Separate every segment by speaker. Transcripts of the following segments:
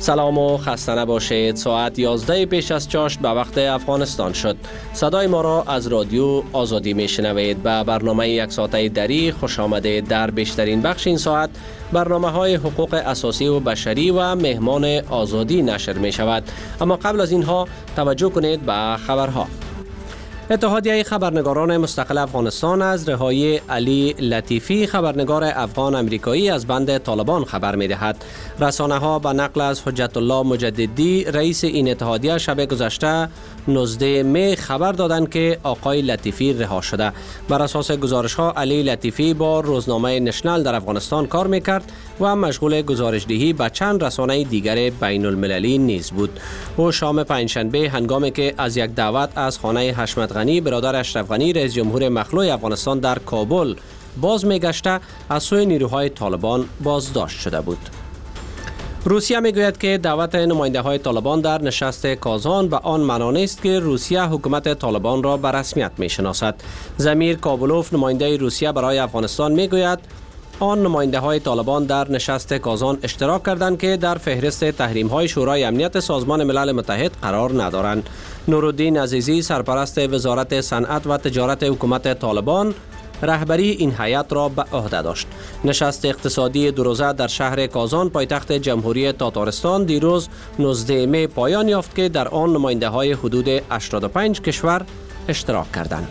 Speaker 1: سلام و خسته نباشید. ساعت 11 پیش از چاشت به وقت افغانستان شد. صدای ما را از رادیو آزادی میشنوید. به برنامه یک ساعته دری خوش آمدید. در بیشترین بخش این ساعت برنامه های حقوق اساسی و بشری و مهمان آزادی نشر می شود. اما قبل از اینها توجه کنید به خبرها. اتحادیه خبرنگاران مستقل افغانستان از رهایی علی لطیفی، خبرنگار افغان امریکایی، از بند طالبان خبر می دهد. رسانه ها به نقل از حجت الله مجددی، رئیس این اتحادیه، شب گذشته 19 می خبر دادند که آقای لطیفی رها شده. بر اساس گزارش ها علی لطیفی با روزنامه نشنل در افغانستان کار می کرد و مشغول گزارشدهی به چند رسانه دیگر بین المللی نیز بود. او شام پنجشنبه هنگامی که از یک دعوت از خانه حشمت غنی، برادر اشرف غنی، رئیس جمهور مخلوع افغانستان، در کابل باز میگشته، از سوی نیروهای طالبان بازداشت شده بود. روسیه میگوید که دعوت نماینده های طالبان در نشست کازان به آن معنا نیست که روسیه حکومت طالبان را به رسمیت میشناسد. زمیر کابلوف، نماینده روسیه برای افغانستان، میگوید آن نماینده های طالبان در نشست کازان اشتراک کردند که در فهرست تحریم های شورای امنیت سازمان ملل متحد قرار ندارند. نورالدین عزیزی، سرپرست وزارت صنعت و تجارت حکومت طالبان، رهبری این هیئت را به عهده داشت. نشست اقتصادی دو روزه در شهر کازان، پایتخت جمهوری تاتارستان، دیروز 19 می پایان یافت که در آن نماینده های حدود 85 کشور اشتراک کردند.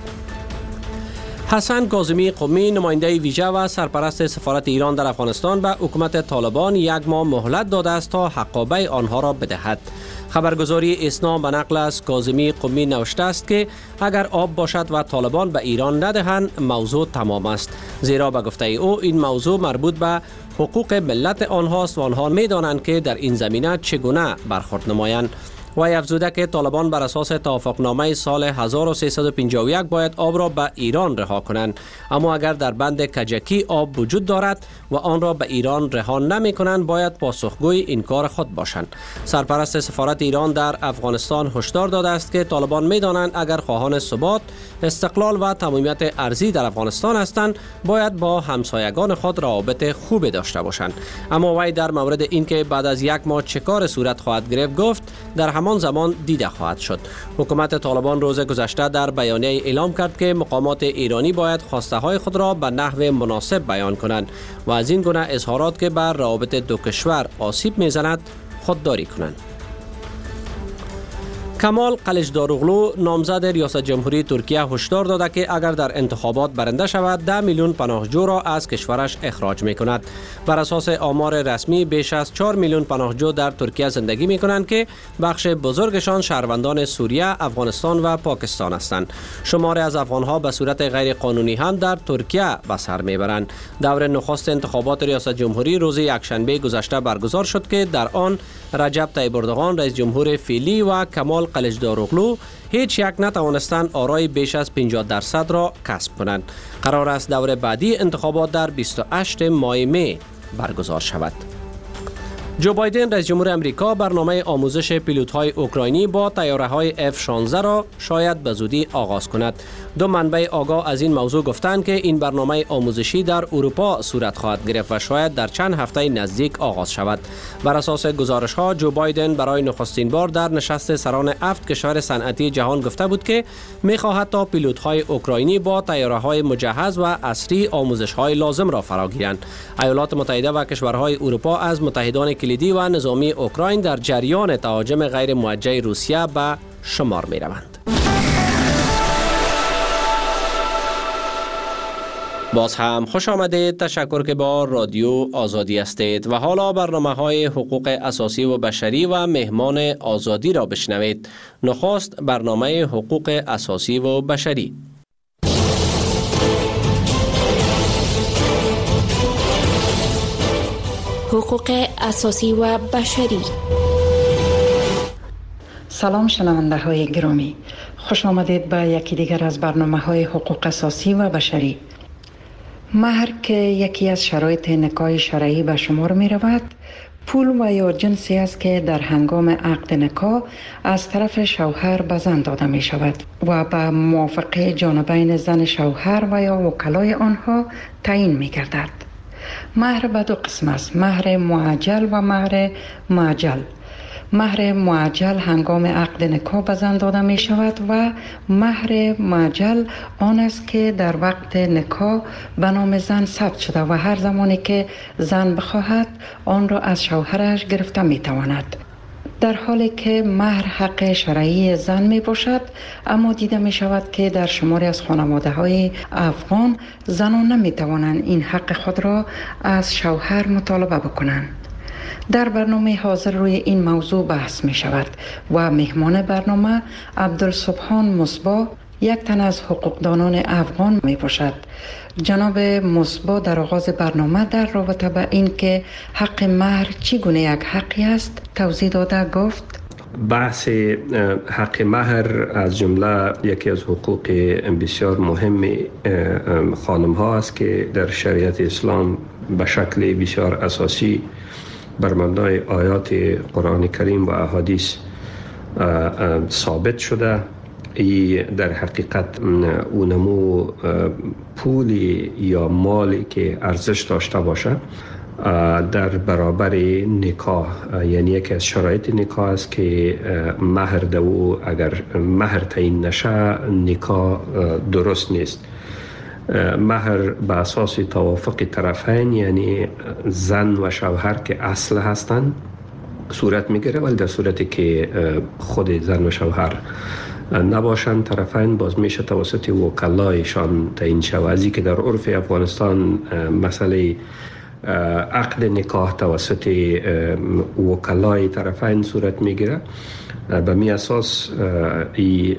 Speaker 1: حسن کاظمی قمی، نماینده ویژه و سرپرست سفارت ایران در افغانستان، به حکومت طالبان 1 ماه مهلت داده است تا حقابه آنها را بدهد. خبرگزاری اسنا به نقل از کاظمی قمی نوشته است که اگر آب باشد و طالبان به ایران ندهند، موضوع تمام است، زیرا به گفته او این موضوع مربوط به حقوق ملت آنهاست و آنها می‌دانند که در این زمینه چگونه برخورد نمایند. و افزوده که طالبان بر اساس توافقنامه سال 1351 باید آب را به ایران رها کنند، اما اگر در بند کجکی آب وجود دارد و آن را به ایران رها نمی کنند، باید پاسخگوی این کار خود باشند. سرپرست سفارت ایران در افغانستان هشدار داده است که طالبان می دانند اگر خواهان ثبات، استقلال و تمامیت ارضی در افغانستان هستند، باید با همسایگان خود روابط خوبی داشته باشند. اما وی در مورد اینکه بعد از 1 ماه چه کار صورت خواهد گرفت گفت در همان زمان دیده خواهد شد. حکومت طالبان روز گذشته در بیانیه اعلام کرد که مقامات ایرانی باید خواسته های خود را به نحو مناسب بیان کنند و از این گونه اظهارات که بر روابط دو کشور آسیب میزند خودداری کنند. کمال قلیچداروغلو، نامزد ریاست جمهوری ترکیه، هشدار داده که اگر در انتخابات برنده شود 10 میلیون پناهجو را از کشورش اخراج می کند. بر اساس آمار رسمی بیش از 4 میلیون پناهجو در ترکیه زندگی می کنند که بخش بزرگشان شهروندان سوریه، افغانستان و پاکستان هستند. شماری از افغانها به صورت غیر قانونی هم در ترکیه به سر می برند. دور نخست انتخابات ریاست جمهوری روز یکشنبه گذشته برگزار شد که در آن رجب طیب اردوغان، رئیس جمهور فعلی، و کمال قلیچداروغلو هیچ یک نتوانستند آرای بیش از 50% را کسب کنند. قرار است دور بعدی انتخابات در 28 ماه می برگزار شود. جو بایدن، رئیس جمهور امریکا، برنامه آموزش پیلوت‌های اوکراینی با طیاره‌های F-16 را شاید به زودی آغاز کند. دو منبع آگاه از این موضوع گفتند که این برنامه آموزشی در اروپا صورت خواهد گرفت و شاید در چند هفته نزدیک آغاز شود. بر اساس گزارش‌ها، جو بایدن برای نخستین بار در نشست سران 7 کشور صنعتی جهان گفته بود که می‌خواهد تا پیلوت‌های اوکراینی با طیاره‌های مجهز و عصری آموزش‌های لازم را فراگیرند. ایالات متحده و کشورهای اروپا از متحدان کلیدی و نظامی اوکراین در جریان تهاجم غیر موجه روسیه به شمار می روند. باز هم خوش آمدید. تشکر که با رادیو آزادی هستید و حالا برنامه های حقوق اساسی و بشری و مهمان آزادی را بشنوید. نخست برنامه حقوق اساسی و بشری.
Speaker 2: حقوق اساسی و بشری.
Speaker 3: سلام شنونده های گرامی، خوش آمدید به یکی دیگر از برنامه های حقوق اساسی و بشری. مهر که یکی از شرایط نکاح شرعی به شمار می رود، پول و یا جنسی است که در هنگام عقد نکاح از طرف شوهر به زن داده می شود و به موافقه جانبین زن شوهر و یا وکلای آنها تعیین می گردد. مهر به دو قسم است: مهر معجل و مهر معجل. مهر معجل هنگام عقد نکاح به زن داده می شود و مهر معجل آن است که در وقت نکاح به نام زن ثبت شده و هر زمانی که زن بخواهد آن را از شوهرش گرفته می تواند. در حالی که مهر حق شرعی زن می باشد، اما دیده می شود که در شماری از خانواده های افغان زنان نمی توانند این حق خود را از شوهر مطالبه بکنند. در برنامه حاضر روی این موضوع بحث می شود و مهمان برنامه عبدالسبحان مصباح، یک تن از حقوقدانان افغان می باشد. جناب مصباح در آغاز برنامه در رابطه به این که حق مهر چگونه یک حقی است توضیح داده گفت:
Speaker 4: بحث حق مهر از جمله یکی از حقوق بسیار مهم خانم ها است که در شریعت اسلام به شکل بسیار اساسی بر مبنای آیات قرآن کریم و احادیث ثابت شده. ای در حقیقت اونمو پولی یا مالی که ارزش داشته باشه در برابر نکاح، یعنی یکی از شرایط نکاح است که مهر دو اگر مهر تعیین نشه نکاح درست نیست. مهر به اساس توافق طرفین، یعنی زن و شوهر که اصل هستند، صورت میگیره، ولی در صورتی که خود زن و شوهر نباشند طرفین باز میشه توسط وکلایشان تعیین شود. از که در عرف افغانستان مسئله عقد نکاح توسط وکلای طرفین صورت میگیره. به می اساس این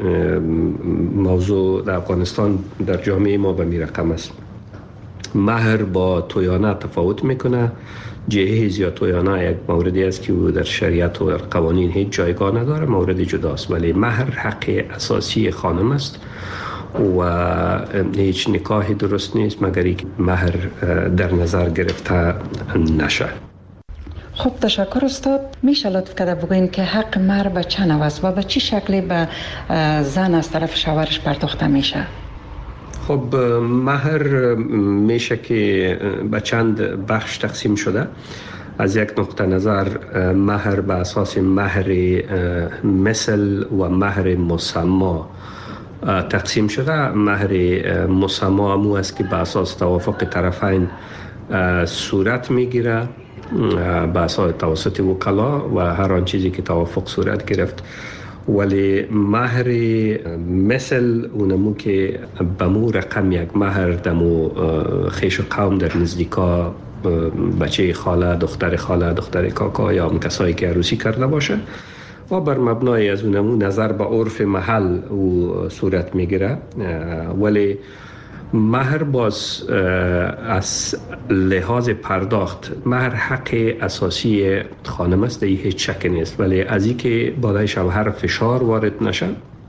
Speaker 4: موضوع در افغانستان در جامعه ما به می رقم است. مهر با تویانه تفاوت میکنه. جهیز یا تویانه یک موردی است که در شریعت و در قوانین هیچ جایگاه نداره، مورد جداست، ولی مهر حق اساسی خانم است و هیچ نکاحی درست نیست مگر اینکه مهر در نظر گرفته نشه.
Speaker 3: خب تشکر استاد. میشه لطف کرده بگوین که حق مهر به چه نوع است و به چه شکلی به زن از طرف شوهرش پرداخته میشه؟
Speaker 4: خب مهر میشه که به چند بخش تقسیم شده. از یک نقطه نظر مهر به اساس مهر مثل و مهر مسما تقسیم شده. مهر مسما امو است که به اساس توافق طرفین صورت میگیره به اساس توسط وکلا و هر آن چیزی که توافق صورت گرفت. ولی مهر مثل اونمو که بمو رقم یک مهر دمو خیش و قوم در نزدیکا بچه خاله، دختر خاله، دختر کاکا یا هم کسایی که عروسی کرده باشه و بر مبنای از اونمو نظر به عرف محل او صورت میگیره. ولی مهر باز از لحاظ پرداخت مهر حق اساسی خانم است، این هیچ شک نیست، ولی از این که بالای شوهر فشار وارد نشه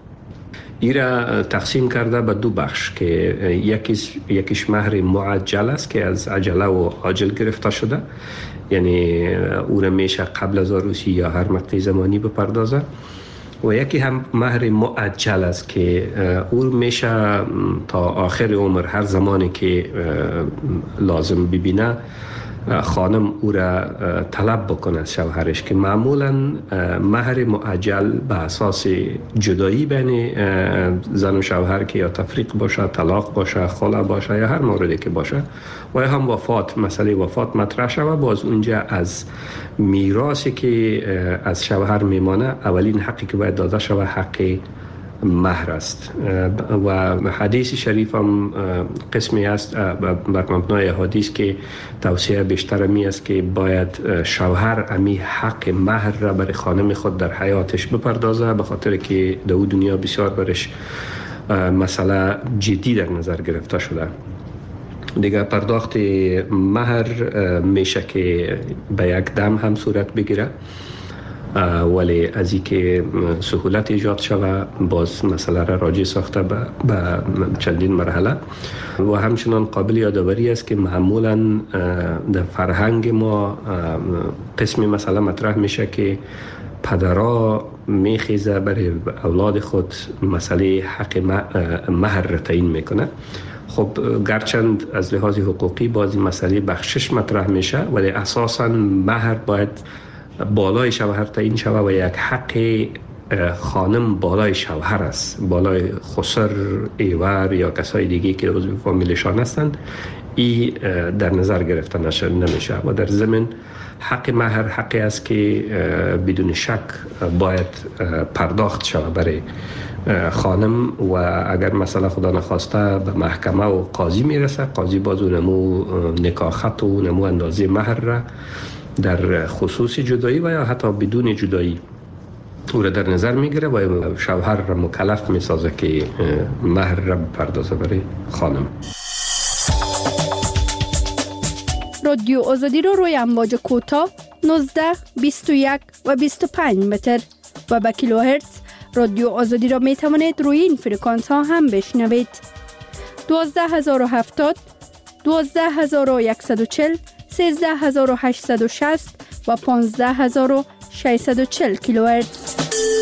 Speaker 4: ایرا تقسیم کرده به دو بخش که یکیش مهر معجل است که از عجله و عاجل گرفته شده، یعنی او را میشه قبل از عروسی یا هر مقطع زمانی بپردازه، و یکی هم مهر معجل است که او میشه تا آخر عمر هر زمانی که لازم ببینه خانم او را طلب بکنه از شوهرش، که معمولا مهر معجل به اساس جدایی بین زن و شوهر که یا تفریق باشه، طلاق باشه، خلع باشه یا هر موردی که باشه و یا هم وفات، مسئله وفات مطرح شود، باز اونجا از میراثی که از شوهر میمانه اولین حقی که باید داده شود حق مهر است. و حدیث شریف هم قسمی است بر مبنای حدیث که توصیه بیشتر می است که باید شوهر امی حق مهر را برای خانم خود در حیاتش بپردازه، به خاطر که در دنیا بسیار برش مسئله جدی در نظر گرفته شده. دیگه پرداخت مهر میشه که به یک دم هم صورت بگیره، ولی از این که سهولت ایجاد شود باز مسئله را راجع ساخته به چندین مرحله. و همچنان قابل یادآوری است که معمولا در فرهنگ ما قسمی مسئله مطرح میشه که پدرها میخیزه برای اولاد خود مسئله حق مهر را تعیین میکنه. خب گرچند از لحاظ حقوقی بازی مسئله بخشش مطرح میشه، ولی اساساً مهر باید بالای شوهر تعیین شود و یک حق خانم بالای شوهر است، بالای خسر، ایور یا کسای دیگه که عضو فامیلشان هستند. این در نظر گرفته نمیشه و در ضمن حق مهر حقی است که بدون شک باید پرداخت شود برای خانم و اگر مثلا خدا نخواسته به محکمه و قاضی میرسه، قاضی باز نمو نکاحت و نمو اندازه مهر را در خصوص جدایی و یا حتی بدون جدایی او را در نظر میگیره و شوهر را مکلف میسازه که مهر را بپردازه برای خانم.
Speaker 5: رادیو آزادی رو روی امواج کوتاه 19، 21 و 25 متر و به کیلوهرتز رادیو آزادی را می توانید روی این فرکانس ها هم بشنوید. 12070 12140 13860 و 15640 کیلوهرتز.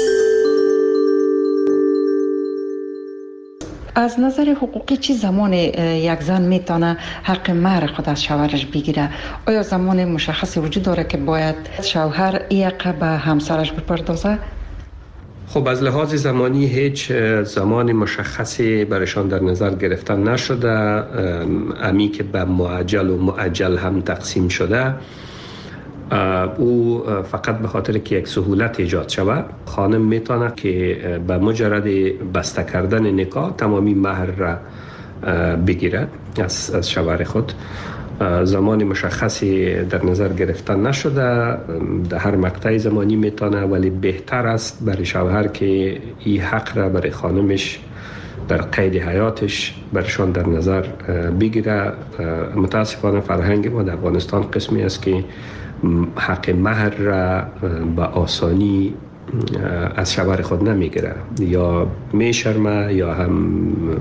Speaker 3: از نظر حقوقی چی زمان یک زن میتونه حق مهر خود از شوهرش بگیره؟ آیا زمان مشخصی وجود داره که باید شوهر این حق به همسرش بپردازه؟
Speaker 4: خب از لحاظ زمانی هیچ زمان مشخصی برشان در نظر گرفتن نشده. امی که به معجل و مؤجل هم تقسیم شده، او فقط به خاطر که یک سهولت ایجاد شود، خانم میتونه که به مجرد بسته کردن نکاح تمامی مهر را بگیرد از شوهر خود. زمان مشخصی در نظر گرفتن نشده، در هر مقطع زمانی میتونه، ولی بهتر است برای شوهر که این حق را برای خانمش در قید حیاتش برشان در نظر بگیره. متاسفانه فرهنگ ما در افغانستان قسمی است که حق مهر را به آسانی از شوهر خود نمیگیره، یا میشرمه یا هم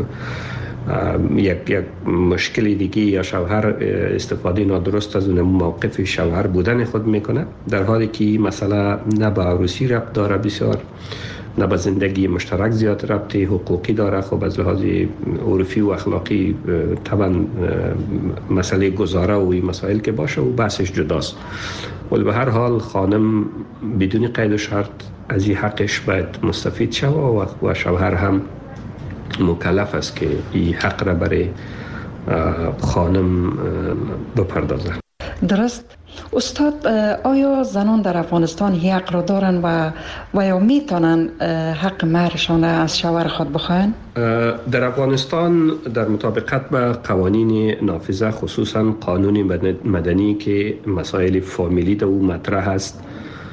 Speaker 4: یک مشکل دیگه، یا شوهر استفاده نادرست از اون موقف شوهر بودن خود میکنه، در حالی که مسئله نه به عروسی ربط داره بسیار، نه به زندگی مشترک زیاد ربط حقوقی داره. خب از لحاظ عرفی و اخلاقی طبعا مسئله گذاره و این مسائل که باشه و بحثش جداست، ولی به هر حال خانم بدون قید و شرط از این حقش باید مستفید شود و شوهر هم مکلف است که این حق را برای خانم بپردازه.
Speaker 3: درست. استاد، آیا زنان در افغانستان این حق را دارن و یا میتونن حق مهرشان از شوهر خود بخواهن؟
Speaker 4: در افغانستان در مطابقت با قوانین نافذه، خصوصا قانون مدنی که مسائل فامیلی در او مطرح است،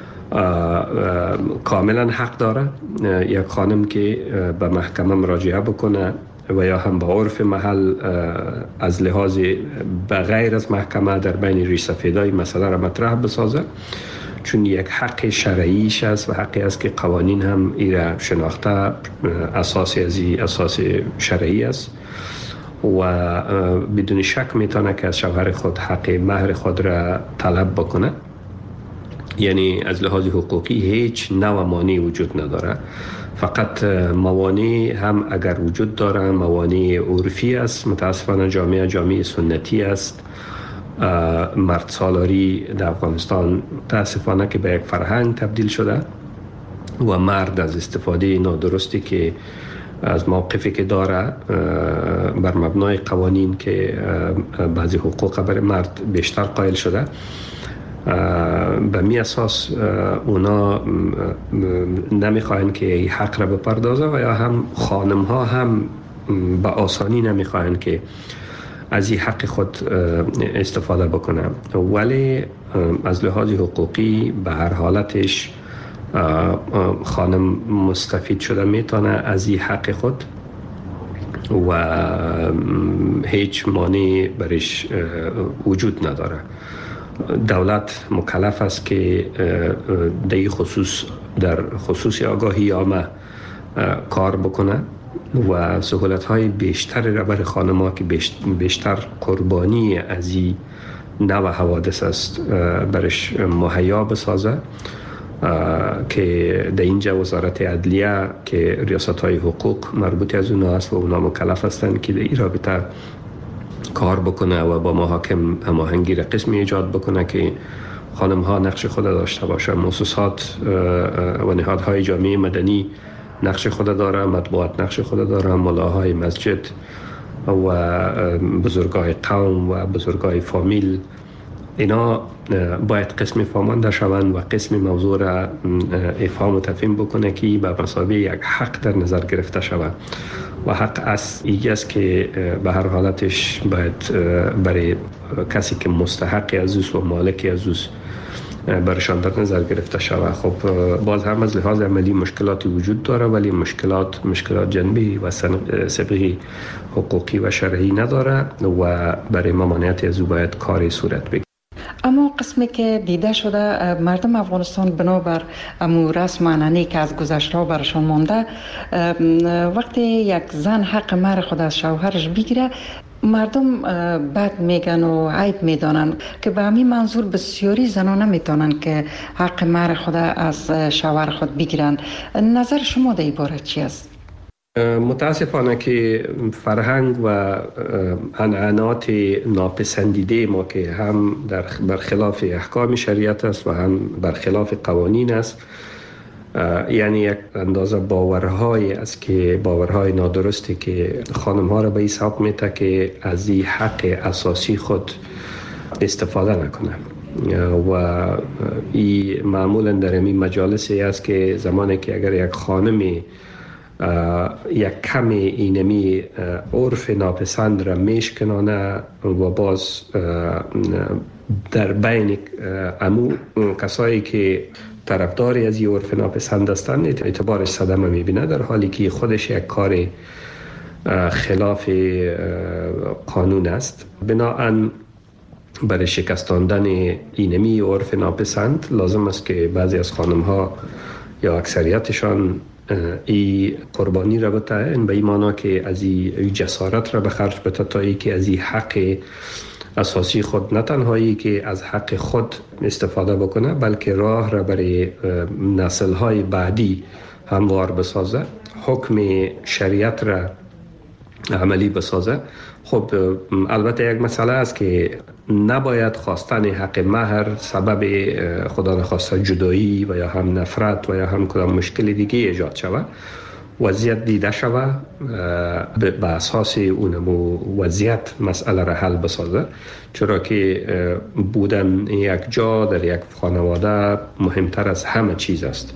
Speaker 4: کاملا حق داره یک خانم که به محکمه مراجعه بکنه و یا هم با عرف محل از لحاظ بغیر از محکمه در بین ریش سفیدای مسئله را مطرح بسازه، چون یک حق شرعیش است و حقی است که قوانین هم ای را شناخته اساسی از اساس شرعی است و بدون شک میتونه که از شوهر خود حق مهر خود را طلب بکنه. یعنی از لحاظ حقوقی هیچ نوع مانعی وجود نداره، فقط موانع هم اگر وجود داره موانع عرفی است. متاسفانه جامعه سنتی است. مرد سالاری در افغانستان متاسفانه که به یک فرهنگ تبدیل شده و مرد از استفاده نادرستی که از موقفی که داره بر مبنای قوانین که بعضی حقوق برای مرد بیشتر قائل شده، به می اساس اونا نمیخواهند که این حق را بپردازه و یا هم خانم ها هم به آسانی نمیخواهند که از این حق خود استفاده بکنه، ولی از لحاظ حقوقی به هر حالتش خانم مستفید شده میتونه از این حق خود و هیچ مانعی برش وجود نداره. دولت مکلف است که در خصوص آگاهی عامه کار بکنه و سهولت‌های بیشتری را برای خانم‌ها که بیشتر قربانی از این نوع حوادث است برش مهیا بسازه که در اینجا وزارت عدلیه که ریاست های حقوق مربوط از اونها است و اونا مکلف هستند که در این رابطه کار بکنه و با محاکم هماهنگی را قسمی ایجاد بکنه که خانم ها نقش خود داشته باشه. مؤسسات و نهادهای جامعه مدنی نقش خود داره، مطبوعات نقش خود داره، ملاهای مسجد و بزرگای قوم و بزرگای فامیل، اینا باید قسم فهمانده شوند و قسم موضوع را افهام و تفهیم بکنه که به مسابقه یک حق در نظر گرفته شود و حق از ایگه است که به هر حالتش باید برای کسی که مستحق از اوست و مالک از اوست برشان در نظر گرفته شود. خب باز هم از لحاظ عملی مشکلاتی وجود داره، ولی مشکلات جنبی و سابقه حقوقی و شرعی نداره و برای ممانعت از او باید کاری صورت بگیرد.
Speaker 3: اما قسمی که دیده شده مردم افغانستان بنابر امو رسم عنعنه‌ای که از گذشته برشان مانده، وقتی یک زن حق مهر خود از شوهرش بگیره مردم بد میگن و عیب میدانن که به همین منظور بسیاری زنان نمیتونن که حق مهر خود از شوهر خود بگیرن. نظر شما در این باره چی است؟
Speaker 4: متاسفانه که فرهنگ و عنعنات ناپسندیده ما که هم برخلاف احکام شریعت است و هم برخلاف قوانین است، یعنی یک اندازه باورهای است که باورهای نادرستی که خانم ها را به این سبب میته که از این حق اساسی خود استفاده نکنه و این معمولا در این مجالسی است که زمانی که اگر یک خانمی یک کمی اینمی عرف ناپسند را میشکنانه و باز در بین امو کسایی که طرفداری از این عرف ناپسند هستند اعتبارش صدمه میبینه، در حالی که خودش یک کار خلاف قانون است. بنابراین برای شکستاندن اینمی عرف ناپسند لازم است که بعضی از خانم ها یا اکثریتشان ای قربانی را بتاین، به این معنی که از این جسارت را به خرج بده تا ای که از این حق اساسی خود نه تنهایی که از حق خود استفاده بکنه، بلکه راه را برای نسل‌های بعدی هموار بسازه، حکم شریعت را عملی بسازه. خب البته یک مسئله است که نباید خواستن حق مهر سبب خدا نخواسته جدایی و یا هم نفرت و یا هم کدام مشکل دیگه ایجاد شود. وضعیت دیده شود به اساس اونمو وضعیت مسئله را حل بسازه، چرا که بودن یک جا در یک خانواده مهمتر از همه چیز است.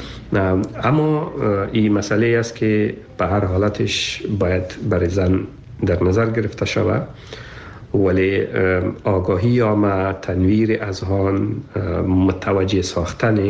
Speaker 4: اما این مسئله است که به هر حالتش باید برای زن در نظر گرفته شود، ولی آگاهی یا تنویر اذهان، متوجه ساختن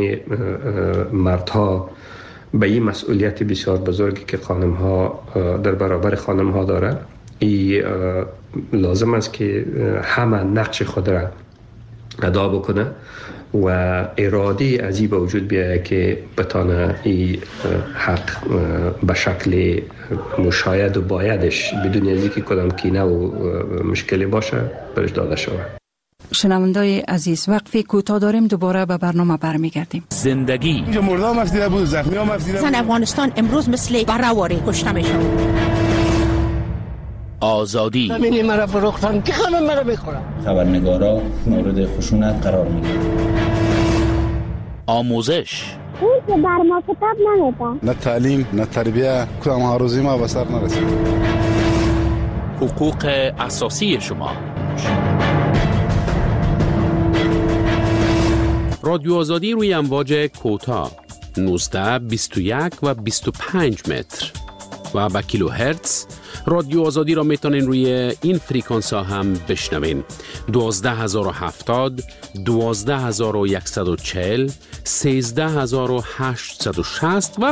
Speaker 4: مردها به این مسئولیت بسیار بزرگی که خانم ها در برابر خانم ها داره، این لازم است که همه نقش خود را ادا بکنه و اراده از این به وجود بیاید که بتانه این حق به شکل مشاید و بایدش بدون از اینکه کدام کینه و مشکلی باشه برش داده شود.
Speaker 3: شنوندای عزیز، وقفی کوتاه داریم، دوباره به برنامه برمیگردیم.
Speaker 6: زندگی
Speaker 7: اینجا مردم مفدیده بود، زخمی ها مفدیده بود.
Speaker 8: زن افغانستان امروز مثل برهواری کشته میشه.
Speaker 6: آزادی
Speaker 9: همینی مرا فروختن که خانم مرا بخورم.
Speaker 10: خبرنگارا مورد خشونت قرار میگیرن.
Speaker 6: آموزش
Speaker 11: اون که بر ما کتاب نمیده.
Speaker 7: نه تعلیم نه تربیه، کدام ها روزی ما به سر نرسید.
Speaker 6: حقوق اساسی شما. رادیو آزادی روی امواج کوتاه 19 21 و 25 متر و با کیلوهرتز. رادیو آزادی را میتونین روی این فریکانس ها هم بشنوین: 12070 12140 13860 و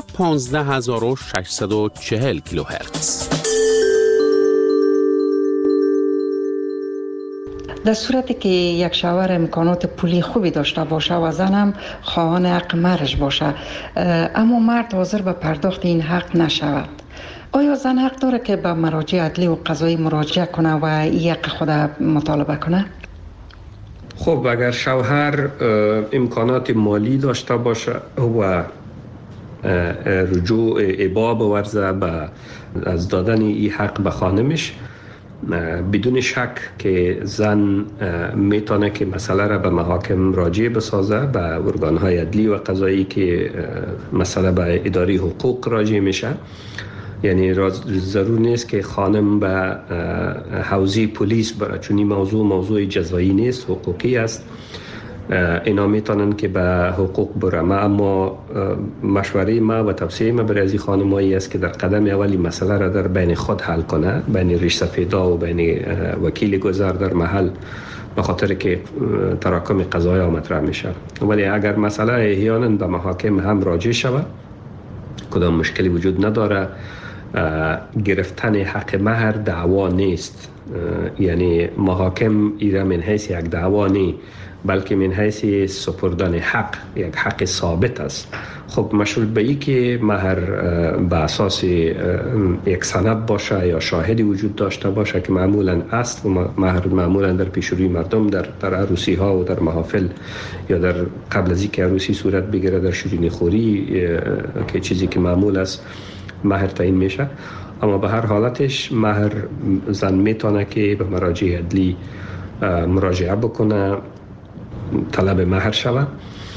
Speaker 6: 15640 کیلوهرتز.
Speaker 3: در صورتی که یک شوهر امکانات پولی خوبی داشته باشه و زن هم خواهان حق مهرش باشه، اما مرد حاضر به پرداخت این حق نشود، آیا زن حق داره که به مراجع عدلی و قضایی مراجعه کنه و این حق خود مطالبه کنه؟
Speaker 4: خب اگر شوهر امکانات مالی داشته باشه و رجوع ابا بورزه از دادن این حق به خانمش، بدون شک که زن میتونه که مسئله را به محاکم راجع بسازه، به ارگانهای عدلی و قضایی که مسئله به اداره حقوق راجع میشه. یعنی ضرور نیست که خانم به حوزه پلیس بره، چون این موضوع جزایی نیست، حقوقی است. اینا میتونن که به حقوق برم، اما مشوره ما و توصیه ما برای از خانمایی است که در قدم اولی مسئله را در بین خود حل کنه، بین ریش سفیدا و بین وکیل گذر در محل، به خاطر که تراکم قضایا مطرح میشه. ولی اگر مسئله احیانا به محاکم هم راجع شود، کدام مشکلی وجود نداره. گرفتن حق مهر دعوا نیست، یعنی محاکم ایره من حیث یک دعوا نیست، بلکه من حیث سپردن حق، یک حق ثابت است. خب مشروط به این که مهر به اساس یک سند باشه یا شاهدی وجود داشته باشه که معمولا است، و مهر معمولا در پیشروی مردم در عروسی ها و در محافل یا در قبل از اینکه عروسی صورت بگیره در شیرینی خوری که چیزی که معمول است مهر تعیین میشه. اما به هر حالتش مهر زن میتونه که به مراجع عدلی مراجعه بکنه، طلب مهر شود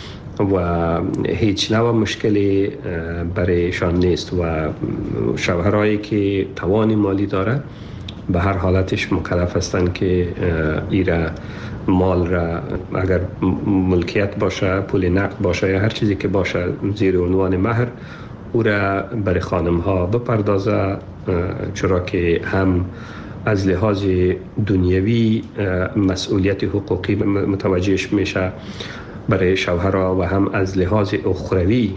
Speaker 4: و هیچ نوع مشکلی برایشان نیست. و شوهرایی که توان مالی داره به هر حالتش مکلف هستند که ایره مال را، اگر ملکیت باشه، پول نقد باشه یا هر چیزی که باشه زیر عنوان مهر، او را برای خانم ها بپردازه، چرا که هم از لحاظ دنیوی مسئولیت حقوقی متوجهش میشه برای شوهرها و هم از لحاظ اخروی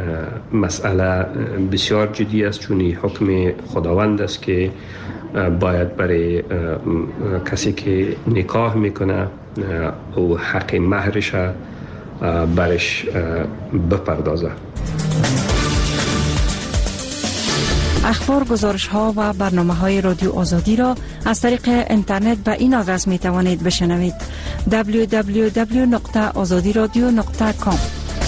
Speaker 4: مسئله بسیار جدی است، چون حکم خداوند است که باید برای کسی که نکاح میکنه او حق مهرش برش بپردازه.
Speaker 8: اخبار، گزارش ها و برنامه های رادیو آزادی را از طریق اینترنت به این آدرس می توانید بشنوید: www.azadiradio.com.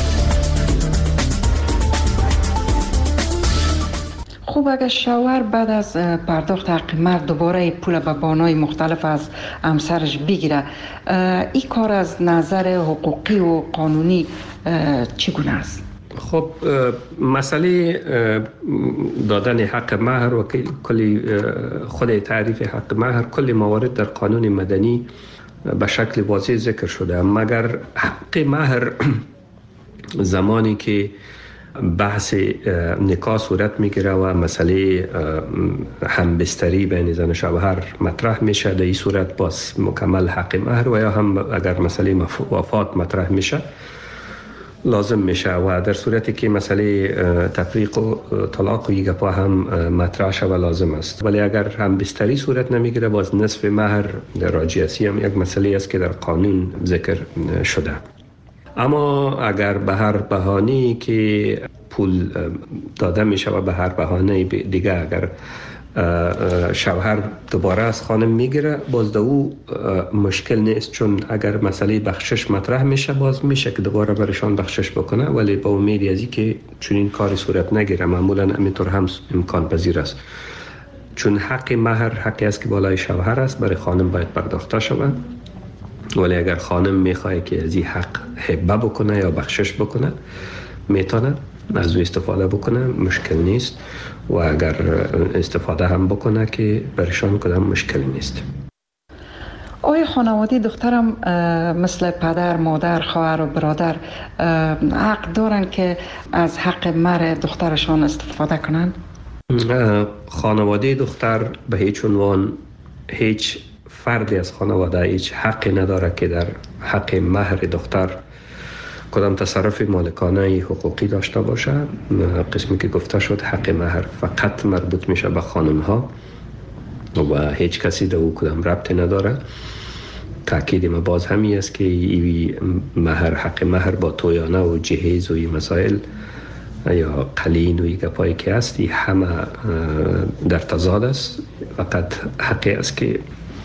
Speaker 3: خوب، اگر شوهر بعد از پرداخت حق مهر دوباره پول به بانای مختلف از همسرش بگیره، این کار از نظر حقوقی و قانونی چگونه است؟
Speaker 4: خب مسئله دادن حق مهر و کلی خود تعریف حق مهر، کلی موارد در قانون مدنی به شکل واضح ذکر شده، مگر حق مهر زمانی که بحث نکاح صورت میگیره و مسئله همبستری بین زن و شوهر مطرح میشه، در این صورت باز مکمل حق مهر، و یا هم اگر مسئله وفات مطرح میشه لازم میشه، و در صورتی که مسئله تفریق و طلاق و یگپا هم مطرح شود لازم است. ولی اگر هم بستری صورت نمیگیره، باز نصف مهر در راجعیتی هم یک مسئله است که در قانون ذکر شده. اما اگر به هر بهانه‌ای که پول داده میشه و به هر بهانه دیگه اگر شوهر دوباره از خانم میگیره، باز او مشکل نیست، چون اگر مسئله بخشش مطرح میشه باز میشه که دوباره برشان بخشش بکنه، ولی با امیدی از این که چون این کاری صورت نگیره، معمولا همینطور هم امکان پذیر است، چون حق مهر حقی است که بالای شوهر است، برای خانم باید پرداخته شود. ولی اگر خانم میخواد که از این حق هبه بکنه یا بخشش بکنه، میتونه از او استفاده بکنه، مشکل نیست، و اگر استفاده هم بکنه که برشان کدام مشکل نیست.
Speaker 3: آیا خانواده دخترم مثل پدر، مادر، خواهر و برادر حق دارن که از حق مهر دخترشان استفاده کنند؟
Speaker 4: خانواده دختر به هیچ عنوان، هیچ فردی از خانواده هیچ حقی نداره که در حق مهر دختر کدام تصرف مالکانه حقوقی داشته باشه. قسمی که گفته شد حق مهر فقط مربوط میشه به خانم ها و هیچ کسی در او کدام ربطی نداره. تأکید ما باز همی است که مهر، حق مهر با تویانه و جهیز و این مسائل یا قلین و این گپایی که هستی همه در تضاد است. فقط حقی است که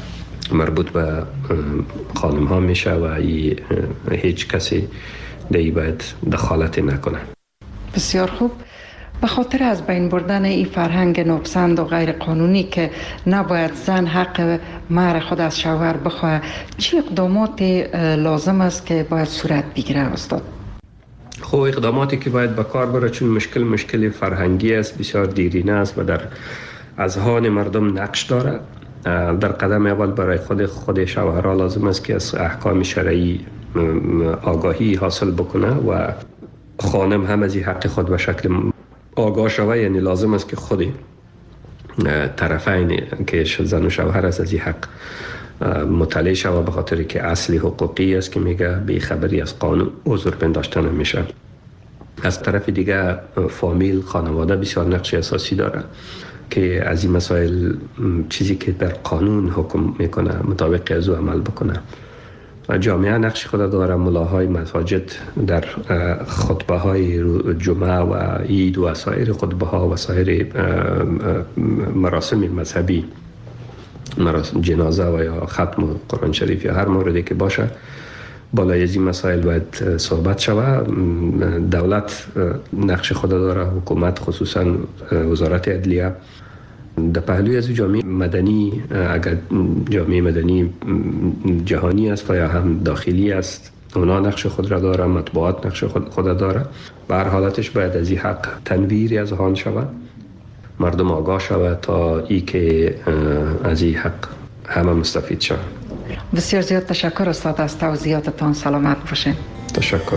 Speaker 4: مربوط به خانم ها میشه و هیچ کسی دیگه باید دخالت نکنه.
Speaker 3: بسیار خوب. به خاطر از بین بردن این فرهنگ ناپسند و غیر قانونی که نباید زن حق مهر خود از شوهر بخواه، چه اقدامات لازم است که باید صورت بگیره استاد؟
Speaker 4: خب اقداماتی که باید به کار بره، چون مشکل فرهنگی است، بسیار دیرینه است و در اذهان مردم نقش داره. در قدم اول برای خود شوهرها لازم است که از احکام شرعی آگاهی حاصل بکنه و خانم هم از این حق خود به شکل آگاه شوه. یعنی لازم است که خود طرفین که زن و شوهر است از این حق مطلع شوه، به خاطر که اصلی حقوقی است که میگه بی خبری از قانون عذر پنداشته نمیشه. از طرف دیگه فامیل، خانواده بسیار نقش اساسی داره که از این مسائل چیزی که در قانون حکم میکنه مطابق از او عمل بکنه. جامعه نقش خود داره. ملاهای مساجد در خطبه های جمعه و عید و سایر خطبه ها و سایر مراسم مذهبی، مراسم جنازه و یا ختم قرآن شریف یا هر موردی که باشه، بالای از این مسائل باید صحبت شود. دولت نقش خود داره، حکومت خصوصا وزارت عدلیه. در پهلوی از جامعه مدنی، اگر جامعه مدنی جهانی است و یا هم داخلی است، اونا نقش خود را داره، مطبوعات نقش خود داره. به هر حالتش باید از این حق تنویری از آن شود، مردم آگاه شود تا ای که از این حق همه مستفید شود.
Speaker 3: بسیار زیاد تشکر استاد از توضیحاتتان. سلامت باشین.
Speaker 4: تشکر.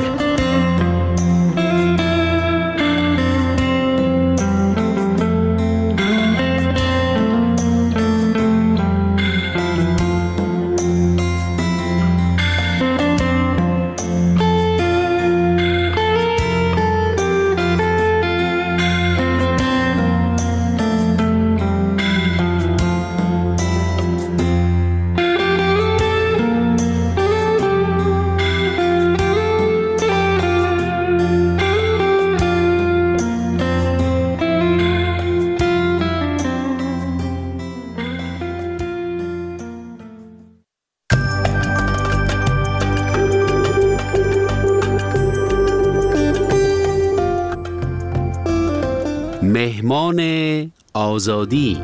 Speaker 6: مهمان آزادی.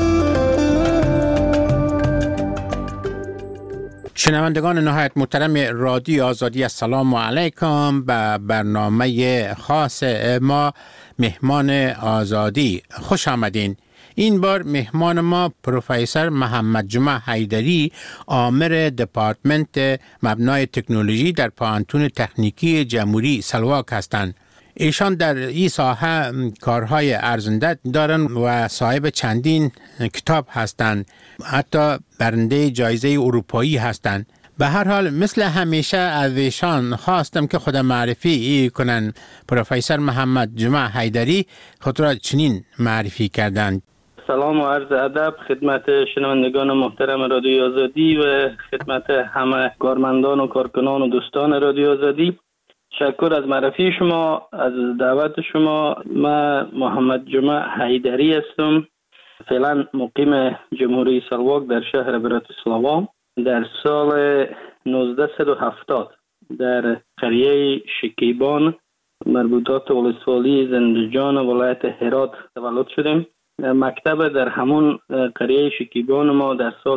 Speaker 12: شنوندگان نهایت محترم رادیو آزادی، السلام علیکم. به برنامه خاص ما مهمان آزادی خوش آمدین. این بار مهمان ما پروفسور محمد جمعه حیدری، آمر دپارتمنت مبنای تکنولوژی در پانتون تکنیکی جمهوری سلواک هستند. ایشان در این ساحه کارهای ارزنده دارن و صاحب چندین کتاب هستند، حتی برنده جایزه اروپایی هستند. به هر حال مثل همیشه از ایشان خواستم که خود معرفی کنن. پروفسور محمد جمعه حیدری خود را چنین معرفی کردند.
Speaker 13: سلام و عرض ادب خدمت شنوندگان محترم رادیو آزادی و خدمت همه کارمندان و کارکنان و دوستان رادیو آزادی. تشکر از معرفی شما، از دعوت شما. من محمد جمعه حیدری هستم، فعلا مقیم جمهوری سلواک در شهر براتیسلاوا. در سال 1970 در قریه شکیبان مربوطات ولسوالی زندجان ولایت هرات تولد شدیم. مکتب در همون قریه شکیبان ما در سال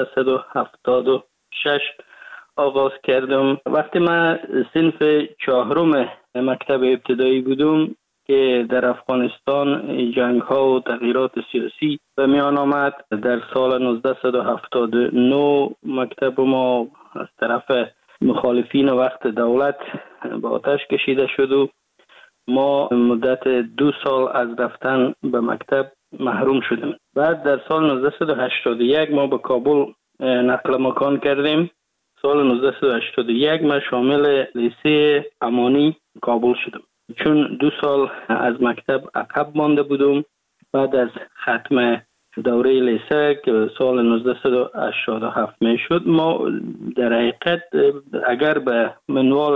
Speaker 13: 1976 آغاز کردم. وقتی من صنف 4 مکتب ابتدایی بودم که در افغانستان جنگ ها و تغییرات سیاسی به میان آمد، در سال 1979 مکتب ما از طرف مخالفین وقت دولت به آتش کشیده شد و ما مدت 2 سال از رفتن به مکتب محروم شدیم. بعد در سال 1981 ما به کابل نقل مکان کردیم. سال 1981 من شامل لیسه امانی کابل شدم. چون 2 سال از مکتب عقب مانده بودم، بعد از ختم دوره لیسه که سال 1987 می شد، ما در حقیقت اگر به منوال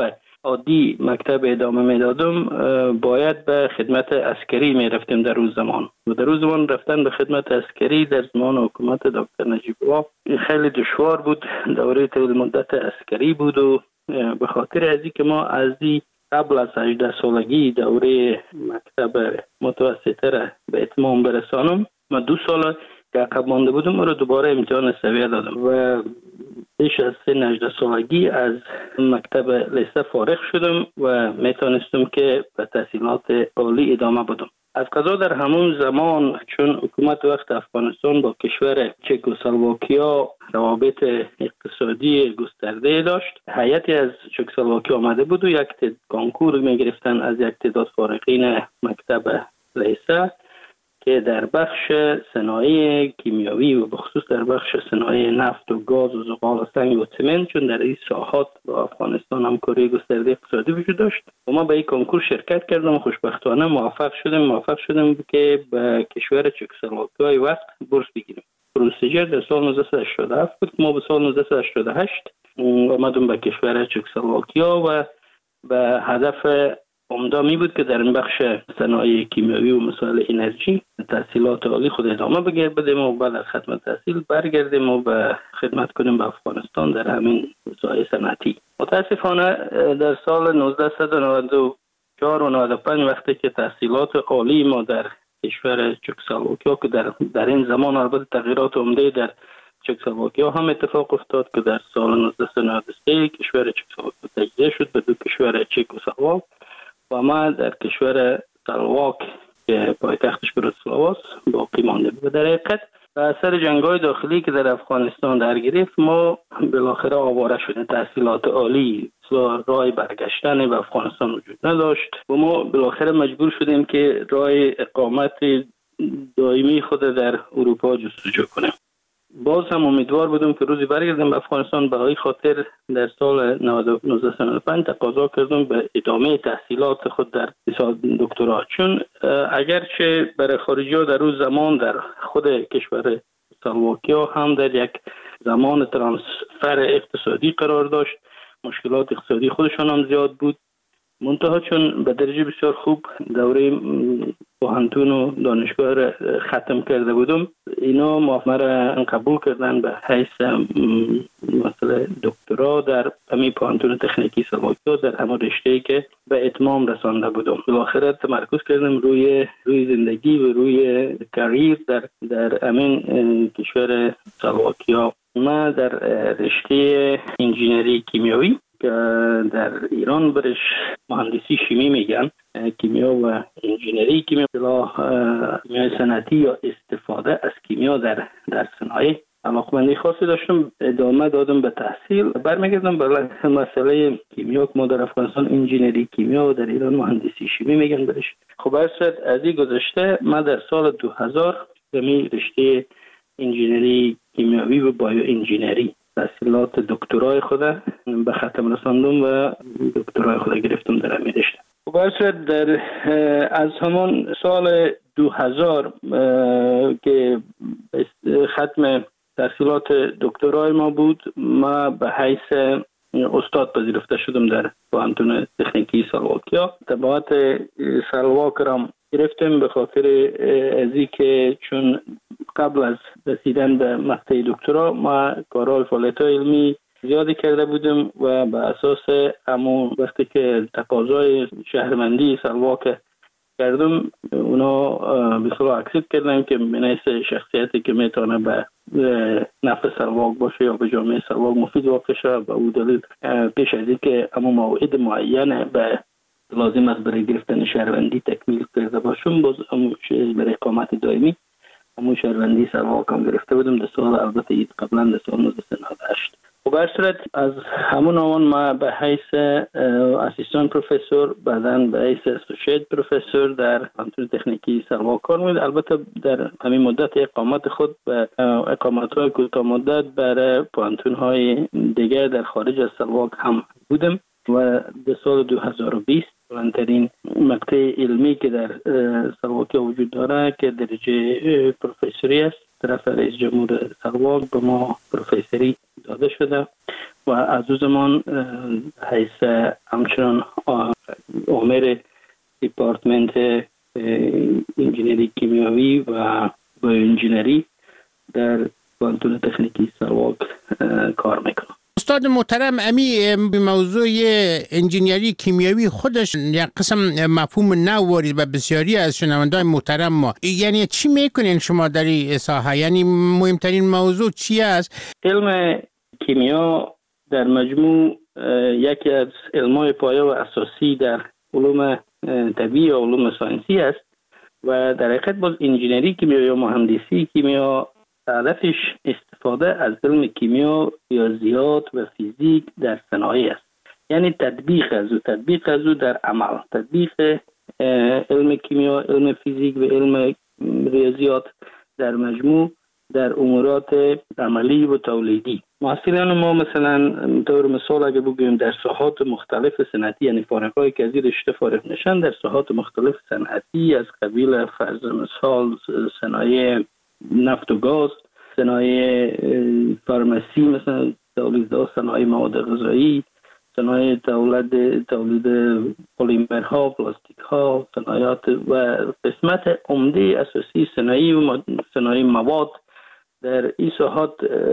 Speaker 13: عادی مکتب ادامه میدادم باید به خدمت عسکری میرفتیم در روز زمان و در روز زمان رفتن به خدمت عسکری در زمان حکومت دکتر نجیب الله خیلی دشوار بود. دوره طویل مدت عسکری بود و به خاطر از اینکه ما از قبل از 18 سالگی دوره مکتب متوسطه را به اتمام برسانم، من 2 سال که عقب مانده بودم رو دوباره امتحان سویه دادم و پیش از سن 18 سالگی از مکتب لیسه فارغ شدم و میتونستم که به تحصیلات عالی ادامه بدم. از قضا در همون زمان چون حکومت وقت افغانستان با کشور چکسلواکیا روابط اقتصادی گسترده داشت، هیئتی از چکسلواکیا آمده بود و یک کنکور میگرفتن از یک تعداد فارغین مکتب لیسه که در بخش صنایع کیمیاوی و بخصوص در بخش صنایع نفت و گاز و زغال و سنگ و سمنت، چون در این ساحات با افغانستان همکاری گسترده اقتصادی وجود داشت و ما به این کنکور شرکت کردم و خوشبختانه موفق شدم که به کشور چکسلواکیای وقت بورس بگیریم. پروسیجر در سال 1987 بود. ما به سال 1988 آمدم به کشور چکسلواکیا و به هدف عمده می بود که در این بخش صنایع کیمیاوی و مسائل انرژی تحصیلات عالی خود ادامه بدیم و بعد از ختم تحصیل برگردیم و به خدمت کنیم به افغانستان در همین مسائل صنعتی. متاسفانه در سال 1994 و 95 وقتی که تحصیلات عالی ما در کشور چکسلواکیا که در این زمان البته تغییرات عمده در چکسلواکیا هم اتفاق افتاد که در سال 1993 کشور چکسلواکیا تجزیه شد به 2 کشور چک و سلواک و ما در کشور سلواک که پایتختش براتسلاوا است باقی مانده بود. در حقیقت به اثر جنگ‌های داخلی که در افغانستان در گرفت ما بالاخره آواره شدیم. تحصیلات عالی راه برگشتن به افغانستان وجود نداشت و ما بالاخره مجبور شدیم که راه اقامت دائمی خود در اروپا جستجو کنیم. باز هم امیدوار بودم که روزی برگردم به افغانستان. به این خاطر در سال 1995 تقاضا کردم به ادامه تحصیلات خود در دکترا، چون اگرچه برای خارجی‌ها در روز زمان در خود کشور سلواکیا هم در یک زمان ترانسفر اقتصادی قرار داشت، مشکلات اقتصادی خودشان هم زیاد بود، منتها چون به درجه بسیار خوب دوره پوهنتون و دانشگاه را ختم کرده بودم، اینا مرا قبول کردن به حیث مثلا دکترا در همین پوهنتون تکنیکی سلواکیا در همون رشته‌ای که به اتمام رسانده بودم. بالاخره تمرکز کردم روی زندگی و روی کریر در همین کشور سلواکیا. ما در رشته انجینری کیمیاوی که در ایران برش مهندسی شیمی میگن، کیمیا و انجینری کیمیا، کیمیای صنعتی یا استفاده از کیمیا در صنایع علاقمندی خاصی داشتم. ادامه دادم به تحصیل، برمیگردم به مسئله کیمیا که ما در افغانستان انجینری کیمیا و در ایران مهندسی شیمی میگن برش. خب از این گذشته من در سال 2000 به رشته انجینری کیمیاوی و بایو انجینری تحصیلات دکترای خود به ختم رساندم و دکترای خود گرفتم در همین رشته. در از همان سال 2000 که ختم تحصیلات دکترای ما بود، ما به حیث استاد پذیرفته شدم در پوهنتون تکنیکی سلواکیا. تبعات سلواک را گرفتم به خاطر ازی که چون قبل از رسیدن به مقطع دکترا ما کارهای فعالیت علمی زیادی کرده بودم و به اساس همون وقتی که تقاضای شهروندی سلواک کردم، اونا به صلاح اکسپت کردن که بنیس شخصیتی که میتونه به نفع سلواک باشه یا به جامعه سلواک مفید واقع شه. به او دلیل پیش از این که اما موعد معین به لازم است برای گرفتن شهروندی تکمیل کرده باشم، باز برای اقامت دائمی همون شهروندی سلواک هم گرفته بودم در سال البته قبلا در سال 1998. و به صورت از همون آن ما به حیث اسیستان پروفسور، بعداً به حیث اسوسییت پروفسور در پوهنتون تکنیکی سلواک کار می‌کردم. البته در همین مدت اقامت خود به اقامت‌های کوتاه مدت برای پوهنتون‌های دیگر در خارج از سلواک هم بودم و در سال 2020 بلندترین مقطع علمی که در سلواکیا وجود داره که درجه پروفسوری است، طرف رئیس جمهور سلواک به ما پروفسوری داده شده و از او زمان حیث همچنان آمر دیپارتمنت انجینری کیمیاوی و بایوانجینری در پانتون تکنیکی سرواک کار میکنم.
Speaker 12: استاد محترم، امی موضوع انجینری کیمیاوی خودش یک قسم مفهوم نو وارد و بسیاری از شنوندگان محترم ما. یعنی چی میکنین شما در این ساحه؟ یعنی مهمترین موضوع چی است؟
Speaker 13: علم کیمیا در مجموع یکی از علمای پایه و اساسی در علوم طبیعی و علوم ساینسی است و در حقیقت باز انجینری کیمیا یا مهندسی کیمیا هدفش استفاده از علم کیمیا، ریاضیات و فیزیک در صنایع است. یعنی تطبیق از او در عمل، تطبیق علم کیمیا، علم فیزیک و علم ریاضیات در مجموع در امورات عملی و تولیدی. محصلان ما مثلا طور مثال اگه بگویم در ساحات مختلف صنعتی، یعنی فارغ‌هایی که از این رشته فارغ نشن در ساحات مختلف صنعتی از قبیل فرض مثال صنایع نفت و گاز، صنایع فارمسی مثلا تولید صنایع مواد غذایی، صنایع تولید پلیمرها، پلاستیک ها، صنایعات و قسمت عمده اساسی صنایع مواد در این ساحات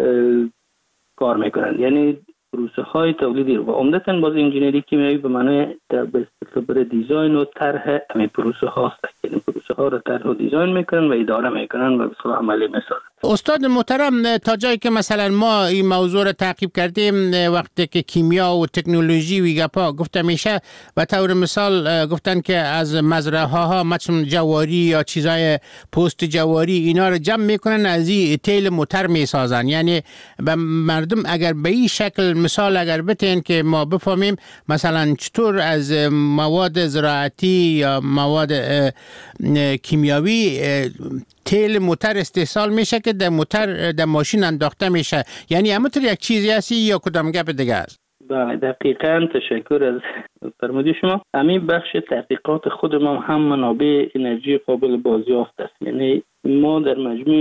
Speaker 13: کار میکنند. یعنی پروسه های تولیدی و عمدتاً باز انجینری کیمیایی به معنی به خبر دیزاین و طرح همین پروسه هاست. یعنی پروسه ها رو طرح و دیزاین میکنن و اداره میکنن و به صورت عملی میسازن.
Speaker 12: استاد محترم، تا جایی که مثلا ما این موضوع رو تعقیب کردیم، وقتی که کیمیا و تکنولوژی و گپا گفته میشه و طور مثال گفتن که از مزرعه ها مثلا جواری یا چیزای پوست جواری اینا رو جمع میکنن از این تیل موتر میسازن. یعنی به مردم اگر به این شکل مثال اگر بتین که ما بفهمیم مثلا چطور از مواد زراعتی یا مواد کیمیاوی تیل موتر استحصال میشه که در موتر در ماشین انداخته میشه. یعنی همونطور یک چیزی هستی یا کدام گپ دیگه است؟
Speaker 13: بله دقیقاً، تشکر از فرمودی شما. همین بخش تحقیقات خود ما هم منابع انرژی قابل بازیافت است. یعنی ما در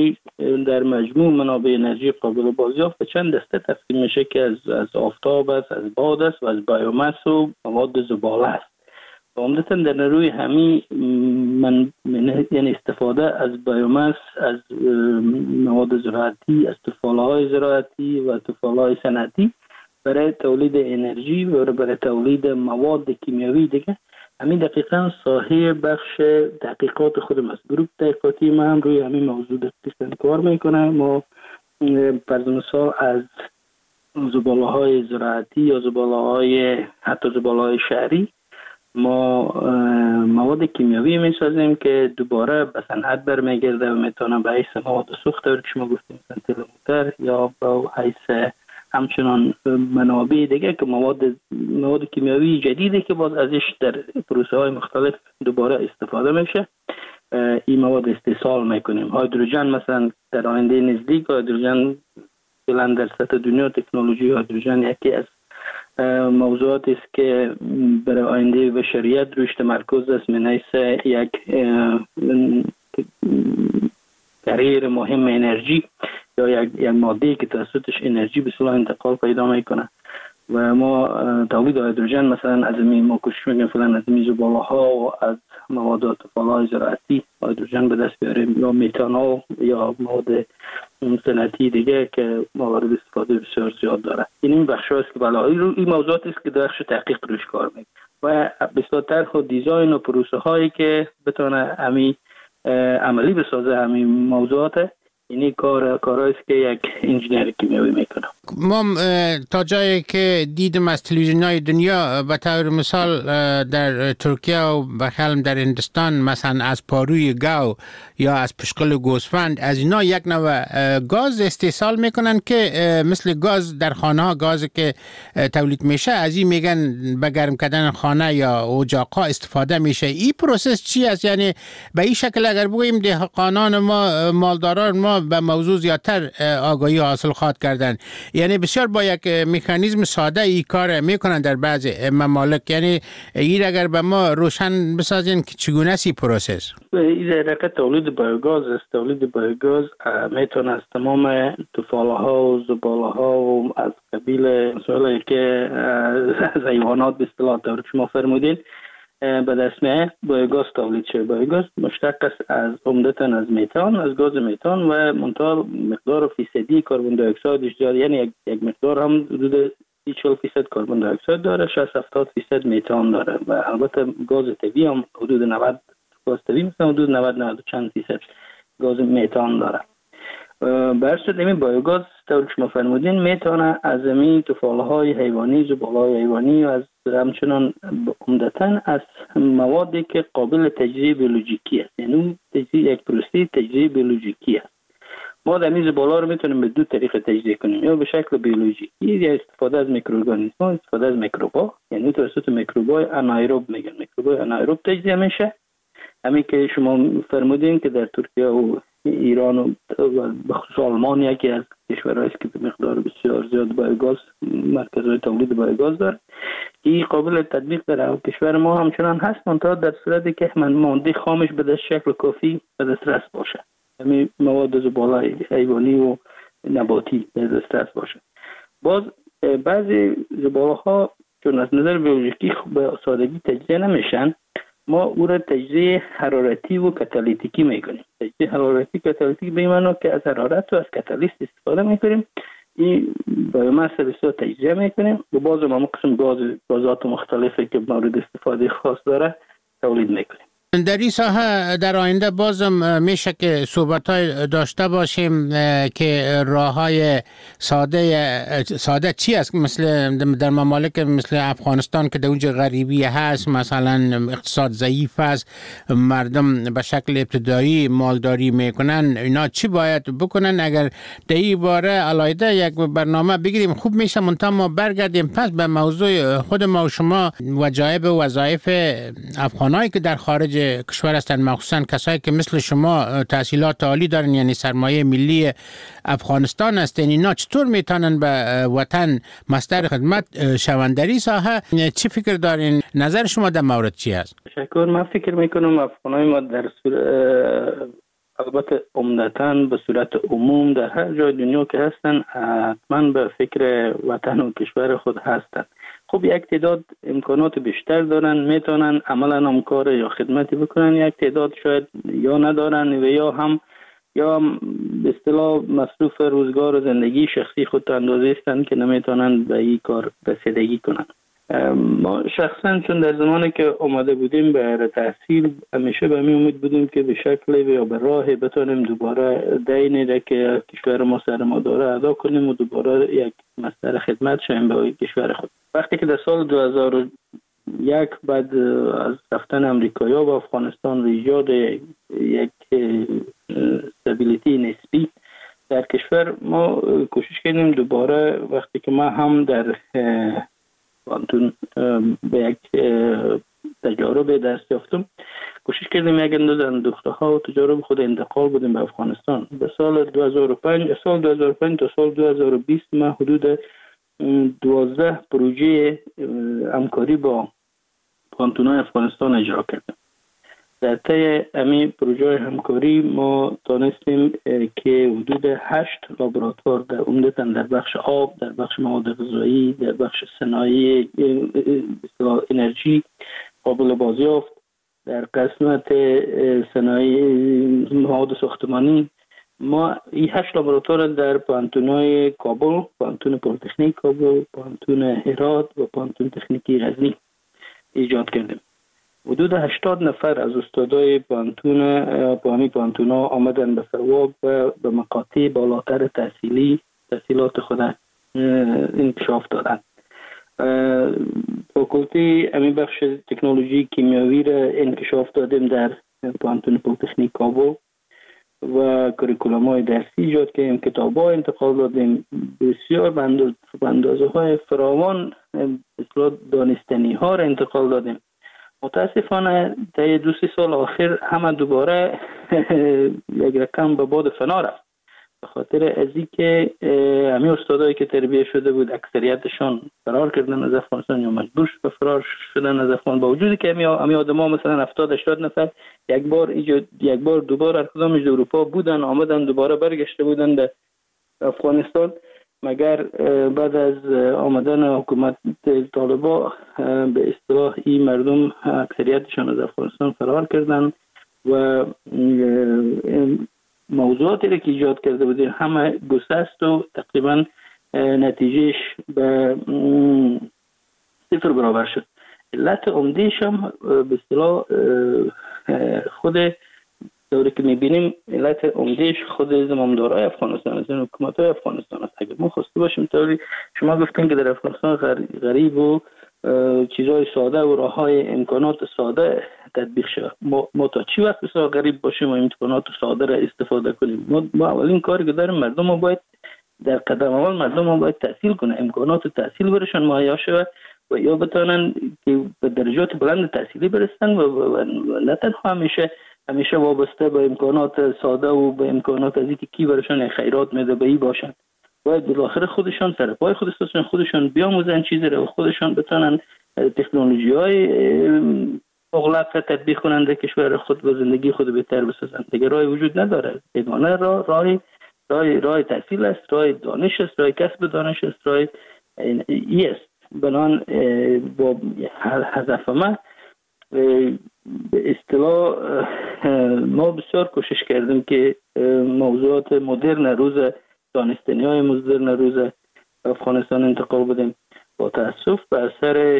Speaker 13: مجموع منابع انرژی قابل بازیافت به چند دسته تقسیم میشه که از آفتاب است، از باد است و از بایوماس و مواد زباله است. عمدتاً در روی همین یعنی استفاده از بایوماس، از مواد زراعتی، از تفاله‌های زراعتی و تفاله‌های صنعتی برای تولید انرژی و برای تولید مواد کیمیاوی دیگه. همین دقیقاً ساحه بخش تحقیقات خودم است. گروه تحقیقاتی ما هم روی همین موضوع دقیقاً کار میکنه. ما فرض مثال از زباله‌های زراعتی یا حتی زباله‌های شهری ما مواد کیمیاوی میسازیم که دوباره به صنعت برمیگرده و میتونه به حیث مواد سوخت که شما گفتیم مثلا تیل موتر یا به حیث همچنان منابع دیگه که مواد کیمیاوی جدیدی که باز ازش در پروسه های مختلف دوباره استفاده میشه این مواد استحصال میکنیم. هیدروژن مثلا در آینده نزدیک هیدروژن فعلا در سطح دنیا تکنولوژی هیدروژن یکی از موضوعاتی است که برای آینده بشریت روش تمرکز است من حیث یک کریر مهم انرژی یا یک ماده که توسطش انرژی به صورت انتقال پیدا میکنه و ما تولید هیدروژن مثلا از ما کوشش میکنیم فعلا از زباله ها و از مواد تفاله‌های زراعتی هیدروژن به دست بیاریم یا متانول یا مواد صنعتی دیگه که موارد استفاده بسیار زیاد داره. این بخش هاست که بالا این موضوعاتی است که در بخش تحقیق روش کار میکنه و بسیار طرح و دیزاین و پروسه هایی که بتونه همین عملی بسازه همین موضوعات. اینی کارهایی است که یک انجینر کیمیایی میکنه.
Speaker 12: ما تا جایی که دیدم از تلویزیون‌های دنیا به طور مثال در ترکیه و بخالم در هندوستان مثلا از پاروی گاو یا از پشقل گوسفند از اینا یک نوع گاز استحصال میکنن که مثل گاز در خانه ها گازی که تولید میشه از این میگن به گرم کردن خانه یا اجاق‌ها استفاده میشه. این پروسس چی است؟ یعنی به این شکل اگر بگوییم دهقانان ما مالداران ما به موضوع زیادتر آگاهی حاصل خواهد کردن. یعنی یعنی بسیار با یک مکانیزم ساده ای کار میکنن در بعض ممالک. یعنی این اگر به ما روشن بسازین که چگونه است این پروسس؟
Speaker 13: این حرکت تولید بایوگاز است. تولید بایوگاز میتونه از تمام طفاله ها و زباله ها و از قبیل مسائلی که از حیوانات به اصطلاح طور شما فرمودین به دست میاد بایوگاز تولید شده. بایوگاز مشتق است از عمدتاً از میتان، از گاز میتان و منتها مقدار فیصدی کربن دی اکسایدش داره. یعنی یک مقدار هم حدود 40% کربن دی اکساید داره، 60-70% میتان داره و البته گاز طبیعی هم حدود 90 گاز طبیعی مثلا حدود 90 چند درصد گاز میتان داره. برصورت این بایوگاز طور شما فرمودین میتونه از این طفاله های حیوانی، زباله های حیوانی و از همچنان عمدتاً از موادی که قابل تجزیه بیولوژیکی است. یعنی یک پروسه تجزیه بیولوژیکی است. ما در این زباله رو میتونیم به دو طریق تجزیه کنیم، یا به شکل بیولوژیکی یا استفاده از میکروارگانیسم‌ها، استفاده از میکروب‌ها، یعنی توسط میکروب‌های انائروب میگن. میکروب‌های انائروب تجزیه میشه. همین که شما فرمودین که در ترکیه و ایران و بخصوص آلمان یکی از کشورهایی است که به مقدار بسیار زیاد بایوگاز مرکزهای تولید بایوگاز داره. این قابل تطبیق در کشور ما همچنان هست، منتها در صورتی که ماده خامش به شکل کافی به دسترس باشه. همین مواد زباله حیوانی و نباتی به دسترس باشه. باز بعضی زباله ها چون از نظر بیولوژیکی به سادگی تجزیه نمیشن، ما او را تجزیه حرارتی و کاتالیتیکی میکنیم. تجزیه حرارتی کاتالیتیکی به معنی که از حرارت و از کاتالیست استفاده میکنیم. این بایوماس بسیار تجزیه میکنیم و باز ما قسم گازات مختلفی که مورد استفاده خاص داره تولید میکنیم.
Speaker 12: در این ساحه در آینده بازم میشه که صحبت‌های داشته باشیم که راه‌های ساده چی است، مثل در ممالک مثل افغانستان که در اونجا غریبی هست، مثلا اقتصاد ضعیف است، مردم به شکل ابتدایی مالداری میکنن، اینا چی باید بکنن؟ اگر در این باره علایده یک برنامه بگیریم خوب میشه. منتها ما برگردیم پس به موضوع خود ما و شما، وظایف و وظایف افغانایی که در خارج کشور هستند، مخصوصا کسایی که مثل شما تحصیلات عالی دارن، یعنی سرمایه ملی افغانستان هستند. اینا چطور میتونن به وطن مصدر خدمت شوند؟ در این ساحه چی فکر دارین؟ نظر شما در مورد چی است؟
Speaker 13: تشکر. من فکر میکنم افغانای ما در البته عمدتاً به صورت عموم در هر جای دنیا که هستن حتما به فکر وطن و کشور خود هستن. خب یک تعداد امکانات بیشتر دارن، میتونن عملا هم کار یا خدمتی بکنن، یک تعداد شاید یا ندارن و یا به اصطلاح مصروف روزگار و زندگی شخصی خود اندازه هستند که نمیتونن به این کار رسیدگی کنن. ما شخصا چون در زمانی که اومده بودیم به تحصیل همیشه به می امید بودیم که به شکل یا به راهی بتونیم دوباره دینی را که کشور ما سر ما داره ادا کنیم و دوباره یک مصدر خدمت شویم به کشور خود. وقتی که در سال 2001 بعد از رفتن امریکایی‌ها به افغانستان و ایجاد یک استابیلیتی نسبی در کشور، ما کوشش کردیم دوباره وقتی که ما هم در پانتون به یک تجارب دست یافتم، کوشش کردیم یک اندازه اندوخته ها و تجارب خود انتقال بدیم به افغانستان. به سال 2005 تا سال 2020 ما حدود 12 پروژه همکاری با پانتون‌های افغانستان اجرا کردیم. در طی همین پروژه همکاری ما دانستیم که حدود 8 لابراتوار در عمدتاً در بخش آب، در بخش مواد غذایی، در بخش صنایع انرژی قابل بازیافت، در قسمت صنایع مواد ساختمانی، ما این 8 لابراتوار در پانتون‌های کابل، پانتون پلی‌تکنیک کابل، پانتون هرات و پانتون تکنیکی غزنی ایجاد کردیم. حدود 80 نفر از استادای پانتونا آمدن به سواق و به مقاطع بالاتر تحصیلات خود انکشاف دادن. فاکولته همین بخش تکنولوژی کیمیاوی را انکشاف دادیم در پانتون پلی‌تکنیک کابل و کریکولوم‌های درسی ایجاد کردیم، کتاب‌ها انتقال دادیم، بسیار به اندازه‌های فراوان دانستنی‌ها را انتقال دادیم. متاسفانه در 2-3 سال آخر همه دوباره یک رقم به باد فنا رفت به خاطر از اینکه همین استادایی که تربیت شده بود اکثریتشان فرار کردن از افغانستان یا مجبور به فرار شدن از افغانستان، با وجودی که همین آدما مثلا 70-80 نفر یک بار دوباره هر کدامش در اروپا بودن، آمدن دوباره برگشته بودن به افغانستان، مگر بعد از آمدن حکومت طالبا به اصطلاح این مردم اکثریتشان از افغانستان فرار کردن و موضوعاتی که ایجاد کرده بودیم همه گسست و تقریبا نتیجهش به 0 برابر شد. علت عمده‌اش هم به اصطلاح خود دوری که می‌بینیم علت عمده‌اش خود زمامدارای افغانستان است، حکومت‌های افغانستان است. اگر ما خواسته باشیم طوری شما گفتین که در افغانستان غریب و چیزهای ساده و راه‌های امکانات ساده تطبیق شود، ما تا چی وقت بسیار غریب باشیم و امکانات ساده را استفاده کنیم؟ ما اولین کاری که داریم مردم ما باید در قدم اول مردم ما باید تحصیل کنه، امکانات تحصیل برشان مهیا شود و یا بتونن که به درجات بلند تحصیلی برسن و نه تنها همیشه وابسته به امکانات ساده و به امکانات از اینکه کی برشان خیرات میده به ای باشن. باید بالاخره خودشان سر پای خودشان بیاموزن چیزی رو، خودشان بتونن تکنولوژی‌های مغلق تطبیق کنند در کشور خود و زندگی خود بهتر بسازند. دیگه راهی وجود نداره. یگانه راه تحصیل است، راه دانش است، راه کسب دانش است، راه ای است. بنان با هدف ما به اصطلاح ما بسیار کوشش کردیم که موضوعات مدرن روز دانستنی‌های مدرن روز افغانستان انتقال بدیم. با تأسف به اثر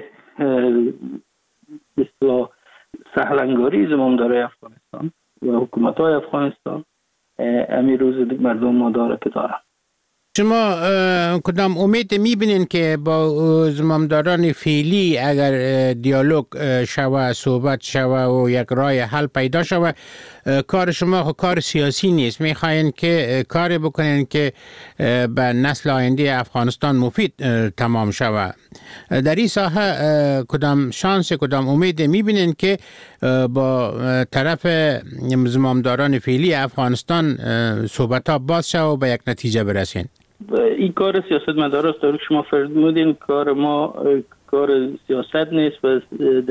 Speaker 13: به اصطلاح سهلنگاری زمامدارای افغانستان و حکومت‌های افغانستان امیر روز مردم ما داره که داره.
Speaker 12: شما کدام امید میبینین که با زمامداران فعلی اگر دیالوگ شوه، صحبت شوه و یک راه حل پیدا شوه، کار شما کار سیاسی نیست، میخواین که کاری بکنین که به نسل آینده افغانستان مفید تمام شوه. در این ساحه کدام شانس، کدام امید میبینین که با طرف زمامداران فعلی افغانستان صحبت ها باز شوه و به یک نتیجه برسین؟
Speaker 13: این کار سیاستمدار است. که شما فرمودین کار ما کار سیاست نیست و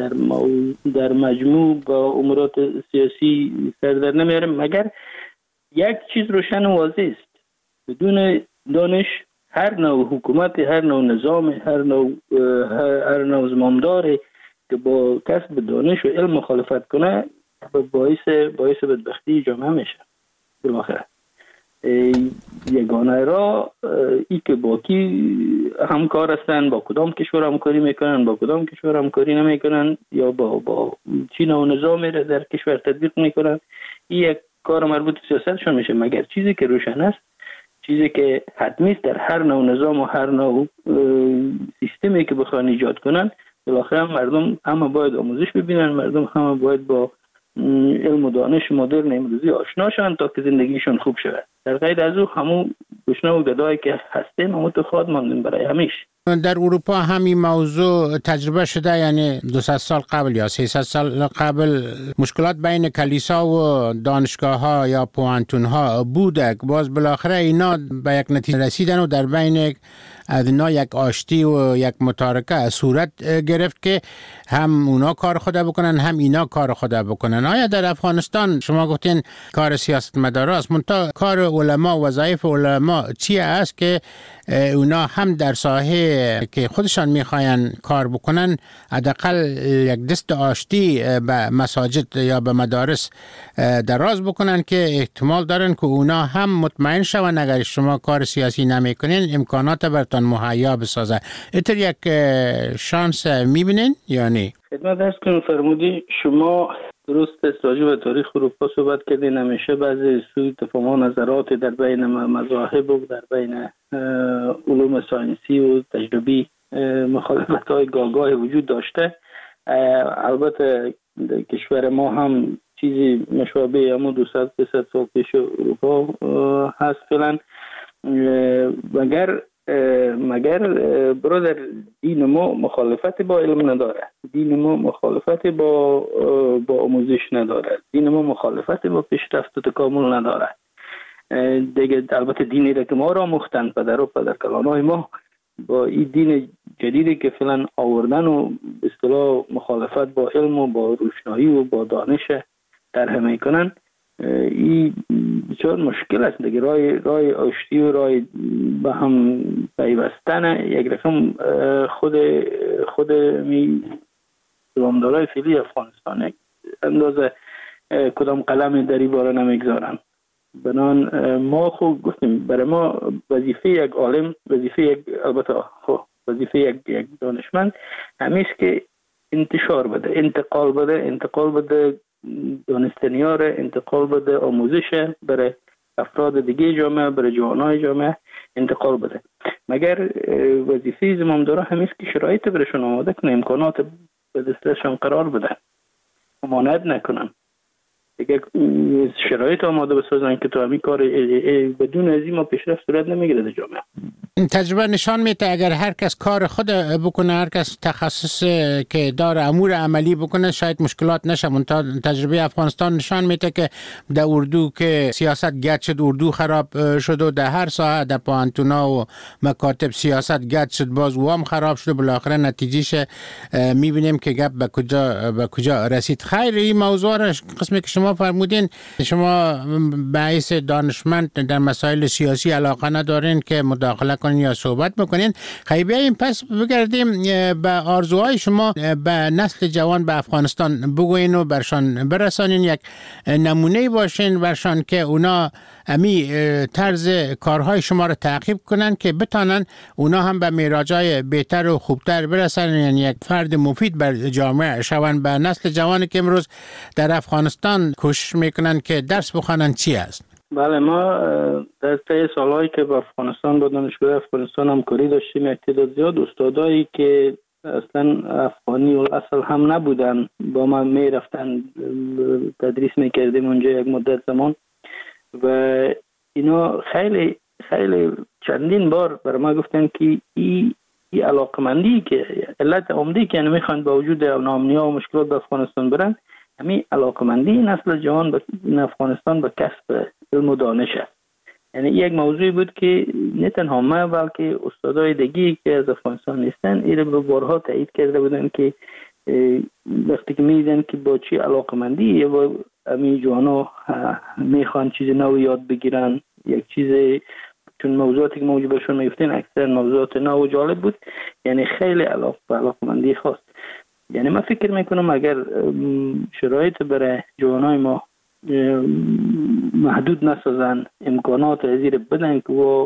Speaker 13: در مجموع با امورات سیاسی سر در نمیاریم، مگر یک چیز روشن و واضح است: بدون دانش هر نوع حکومت، هر نوع نظام، هر نوع زمامداری که با کسب دانش و علم مخالفت کنه باعث بدبختی جامعه میشه. بالاخره یگانه را ای که با کی همکار هستن، با کدام کشور همکاری میکنن، با کدام کشور همکاری نمیکنن، یا با چین و نظامی را در کشور تطبیق میکنن، این یک کار مربوط سیاستشون میشه. مگر چیزی که روشن است، چیزی که حتمی است در هر نوع نظام و هر نوع سیستمی که بخوان ایجاد کنن، بالاخره مردم همه باید آموزش ببینن، مردم همه باید با علم و دانش مدرن امروزی آشنا شوند تا که زندگیشون خوب شود. در غیر از او همون گشنه و گدایی که هستیم همون تو خود ماندیم برای همیشه. در
Speaker 12: اروپا همین موضوع تجربه شده، یعنی 200 سال قبل یا 300 سال قبل مشکلات بین کلیسا و دانشگاه ها یا پوانتون ها بوده، باز بالاخره اینا به یک نتیجه رسیدن و در بین ادنا یک آشتی و یک متارکه صورت گرفت که هم اونا کار خود بکنن هم اینا کار خود بکنن. آیا در افغانستان شما گفتین کار سیاستمداراست، منتها کار علما، وظایف علما چی است که اونا هم در ساحه که خودشان میخواین کار بکنن حداقل یک دست آشتی به مساجد یا به مدارس دراز بکنن که احتمال دارن که اونا هم مطمئن شون اگر شما کار سیاسی نمیکنین امکانات برتان مهیا بسازه. اینطور یک شانس میبینین یا نه؟
Speaker 13: خدمت درست کنم فرمودی شما درست است، راجع به تاریخ اروپا صحبت کردین. همیشه بعضی سوء تفاهم و نظرات در بین مذاهب و در بین علوم ساینسی و تجربی مخالفت های گاهی وجود داشته. البته کشور ما هم چیزی مشابه همون 200 سال پیش اروپا هست فعلا، مگر برادر دین ما مخالفت با علم نداره، دین ما مخالفت با آموزش نداره، دین ما مخالفت با پیشرفت و تکامل نداره. دیگه البته دینی را که ما را مختن پدر و پدرکلانای ما با این دین جدیدی که فعلا آوردن و به اصطلاح مخالفت با علم و با روشنایی و با دانش طرح میکنن، این بسیار مشکل است دیگه. رای آشتی و رای به هم پیوستن یک رقم خود می زمامدارای فعلی افغانستان یک اندازه کدام قلم در این باره نمیگذارن. بنان ما خوب گفتیم برای ما وظیفه یک عالم، وظیفه یک دانشمند همیشه که انتشار بده، انتقال بده دانستنی‌ها را، انتقال بده آموزش برای افراد دیگه جامعه، برای جوانای جامعه انتقال بده. مگر وظیفه زمامدارا همیشه که شرایط برشون آماده کنه، امکانات به دستشون قرار بدن، ممانعت نکنن. دیگه شرایط آماده بسازن که تو همین کار بدون از این ما پیشرفت صورت نمیگیره در جامعه.
Speaker 12: تجربه نشان میده اگر هر کس کار خود بکنه، هر کس تخصص که داره امور عملی بکنه، شاید مشکلات نشه. تجربه افغانستان نشان میده که در اردو که سیاست گد شد، اردو خراب شد و در هر ساحه در پانتونا و مکاتب سیاست گد شد، باز وام خراب شد. بالاخره نتیجهش میبینیم که گپ به کجا رسید. خیر، این موضوع را قسمی که شما فرمودین، شما باعث دانشمند در مسائل سیاسی علاقه ندارین که مداخله کنین یا صحبت بکنین. خیلی بیاییم پس بگردیم به آرزوهای شما به نسل جوان به افغانستان بگوین و برشان برسانین، یک نمونه باشین برشان که اونا امی طرز کارهای شما رو تعقیب کنن که بتانن اونا هم به میراجای بهتر و خوبتر برسن، یعنی یک فرد مفید بر جامعه شوند. به نسل جوانی که امروز در افغانستان کوشش میکنن که درس بخوانن چی است؟
Speaker 13: بله، ما در طی سالهایی که با افغانستان با دانشگاه افغانستان همکاری داشتیم، یک تعداد زیاد استادایی که اصلا افغانی اصل هم نبودن با ما میرفتن، تدریس میکردیم اونجا یک مدت زمان و اینا خیلی خیلی چندین بار برای ما گفتن که این علاقمندی که علت عمده که میخوان با وجود ناامنی‌ها و مشکلات به افغانستان برن، همین علاقمندی نسل جوان به افغانستان به کسب علم و دانش است. یعنی یک موضوعی بود که نه تنها ما بلکه استادای دیگه که از افغانستان نیستن این به بارها تایید کرده بودن که وقتی که میدیدن که با چی علاقمندی و همین جوانا میخوان چیز نو یاد بگیرن، یک چیز، چون موضوعاتی که موجود برشون میفتین اکثر موضوعات نو و جالب بود، یعنی خیلی علاقمندی خواست. یعنی من فکر میکنم اگر شرایط برای جوانای ما محدود نسازن، امکانات ازیر بدن که و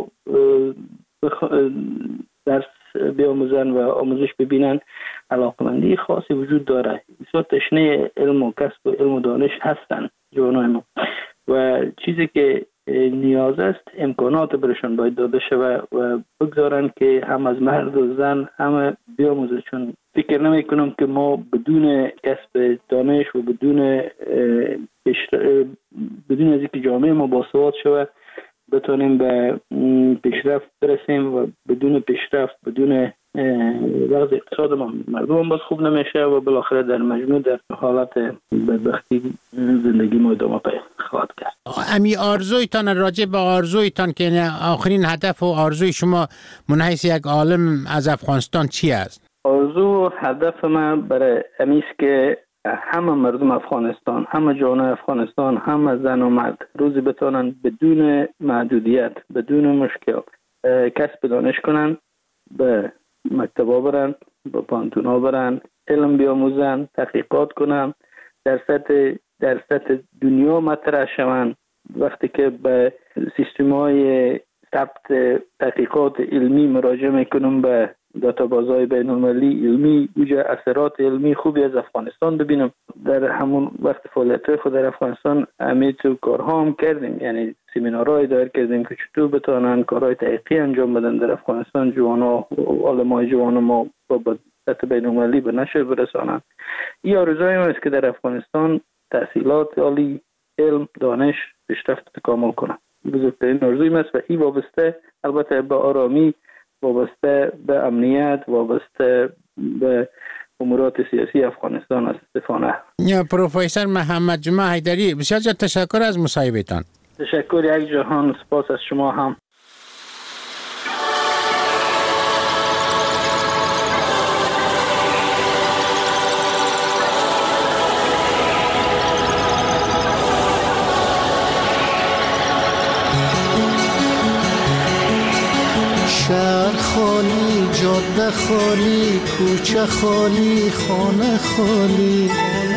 Speaker 13: درس بیاموزن و آموزش ببینن، علاقمندی خاصی وجود داره. بسیار تشنه علم و کسب و علم و دانش هستن جوانای ما و چیزی که نیاز است امکانات برشان باید داده شود و بگذارن که هم از مرد و زن همه بیاموزن. چون فکر نمی کنم که ما بدون کسب دانش و بدون از اینکه جامعه ما باسواد شود بتونیم به پیشرفت برسیم و بدون پیشرفت، بدون وضع اقتصاد ما مردم باز خوب نمیشه و بالاخره در مجموع در حالت بدبختی زندگی ما ادامه خواهد کرد.
Speaker 12: امی آرزویتان، راجع به آرزویتان که آخرین هدف و آرزوی شما من حیث یک عالم از افغانستان چی است؟
Speaker 13: آرزو و هدف من برای امیست که همه مردم افغانستان، همه جوانای افغانستان، همه زن و مرد روزی بتونن بدون محدودیت، بدون مشکل کسب دانش کنن، به مکتبا برن، به پانتونا برن، علم بیاموزن، تحقیقات کنن، در سطح دنیا مطرح شون. وقتی که به سیستم‌های ثبت تحقیقات علمی مراجعه میکنم، به داتابازهای بین‌المللی علمی، اوجه اثرات علمی خوبی از افغانستان ببینم. در همون وقت فعالیت خود در افغانستان تو کارها هم کردیم، یعنی سمینارهای دایر کردیم که چطور بتونن کارهای تحقیقی انجام بدن در افغانستان، جوانا و علمای جوان ما با سطح بین‌المللی به نشر برسانن. این آرزوی من است که در افغانستان تحصیلات عالی، علم، دانش پیشرفت تکامل کنه. بزرگترین آرزوی من است و این وابسته البته به آرامی، وابسته به امنیت، وابسته به امورات سیاسی افغانستان است. استفانه
Speaker 12: پروفسور محمد جمعه حیدری، بسیار تشکر از مصاحبهتان.
Speaker 13: تشکر یک جهان، سپاس از شما هم.
Speaker 14: شهر خالی، جاده خالی، کوچه خالی، خانه خالی،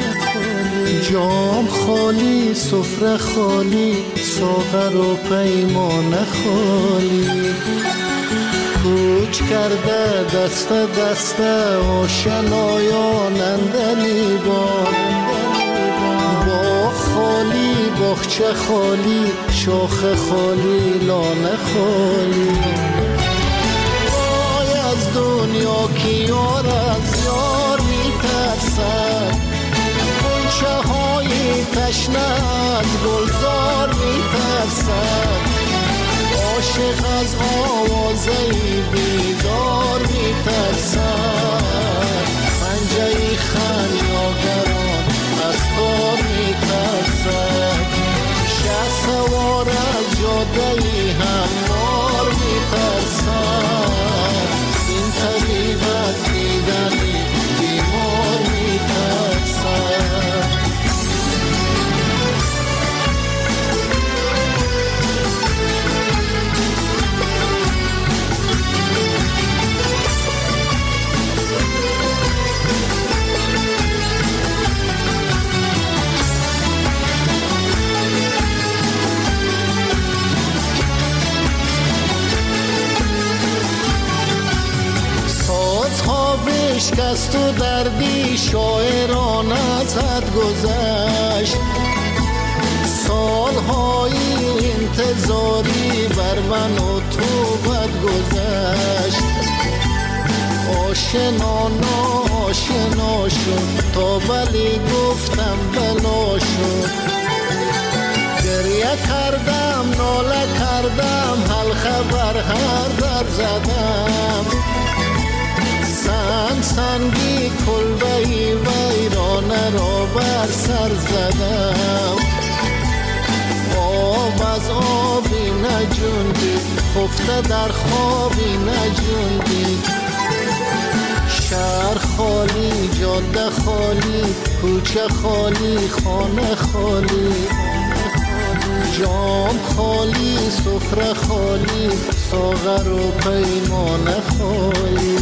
Speaker 14: جام خالی، سفره خالی، ساغر و پیمانه خالی. کوچ کرده دست دست آشنایان اندلی با خالی، باغچه خالی، شاخ خالی، لانه خالی. از دنیا کی یار از یار میترسد، غنچه های تشنه از گلزار میترسد. عاشق از آوازه بیدار میترسد، پنجه خمیازگران از تار میترسد. شه سوار از جاده هموار میترسد، این طبیب از دیدنی بیمار میترسد. بشکست و دردی شاعران از حد گذشت، سالهای انتظاری بر من و تو بد گذشت. آشنا ناشنا شد تا بلی گفتم بلا شد. گریه کردم ناله کردم حلقه بر هر در زدم. سنگی کلبهی ویرانه را بر سر زدم. آب از آبی نجوندید، خفته در خوابی نجوندید. شهر خالی، جاده خالی، کوچه خالی، خانه خالی، جام خالی، سفره خالی، ساغر و پیمانه خالی.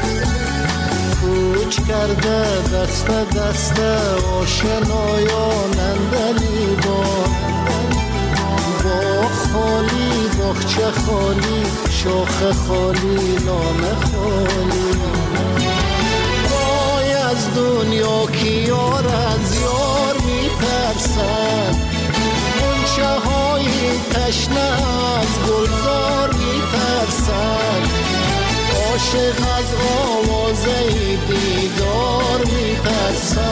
Speaker 14: کوچ کرده دست دست آشنایان اندلی با خالی، باغچه خالی، شاخ خالی، لانه خالی. وای از دنیا کی یار از یار میترسد، غنچه های تشنه از گلزار میترسد. عاشق از آوازه دیدار میترسد،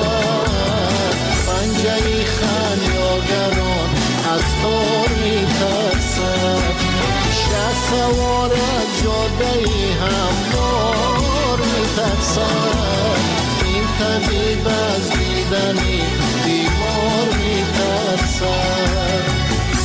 Speaker 14: پنجه خمیازگران از تار میترسد. شه سوار از جاده هموار میترسد، این طبیب از دیدنی بیمار میترسد.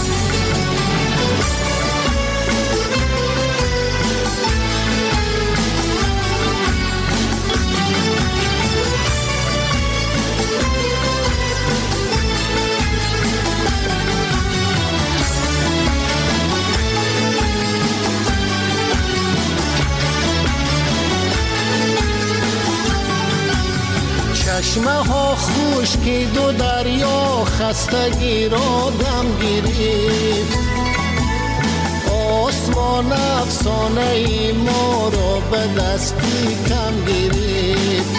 Speaker 14: چشمه ها خشکید و دریا خستگی را دم گرفت. آسمان افسانه ای ما را به دستی کم گرفت.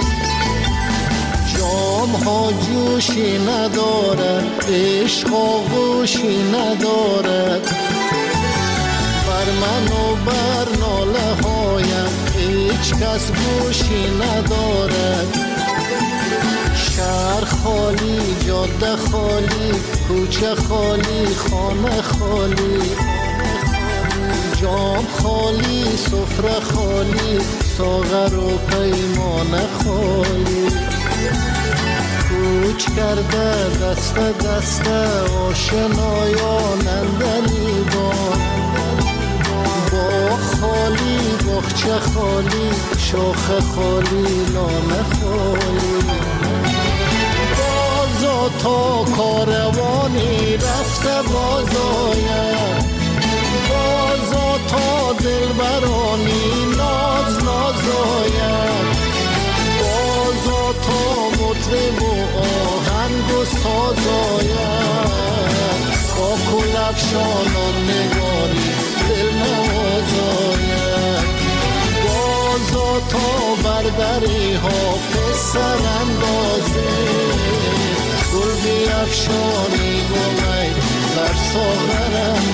Speaker 14: جام ها جوشی ندارد، عشق آغوشی ندارد. بر من و بر ناله هایم هیچ کس گوشی ندارد. شهر خالی، جاده خالی، کوچه خالی، خانه خالی، جام خالی، سفره خالی، ساغر و پیمانه خالی. کوچ کرده دست دست آشنایانندنی باد با خالی بخچه خالی شاخ خالی لانه خالی بازا تا کاروانی رفته بازاید بازا تا دلبرانی ناز نازاید بازا تا مطرب و آهنگ و سازاید با کلفشانان نگاری دل نوازاید بازا تا بردری ها پسر اندازه گل بیفشانی با می در ساغر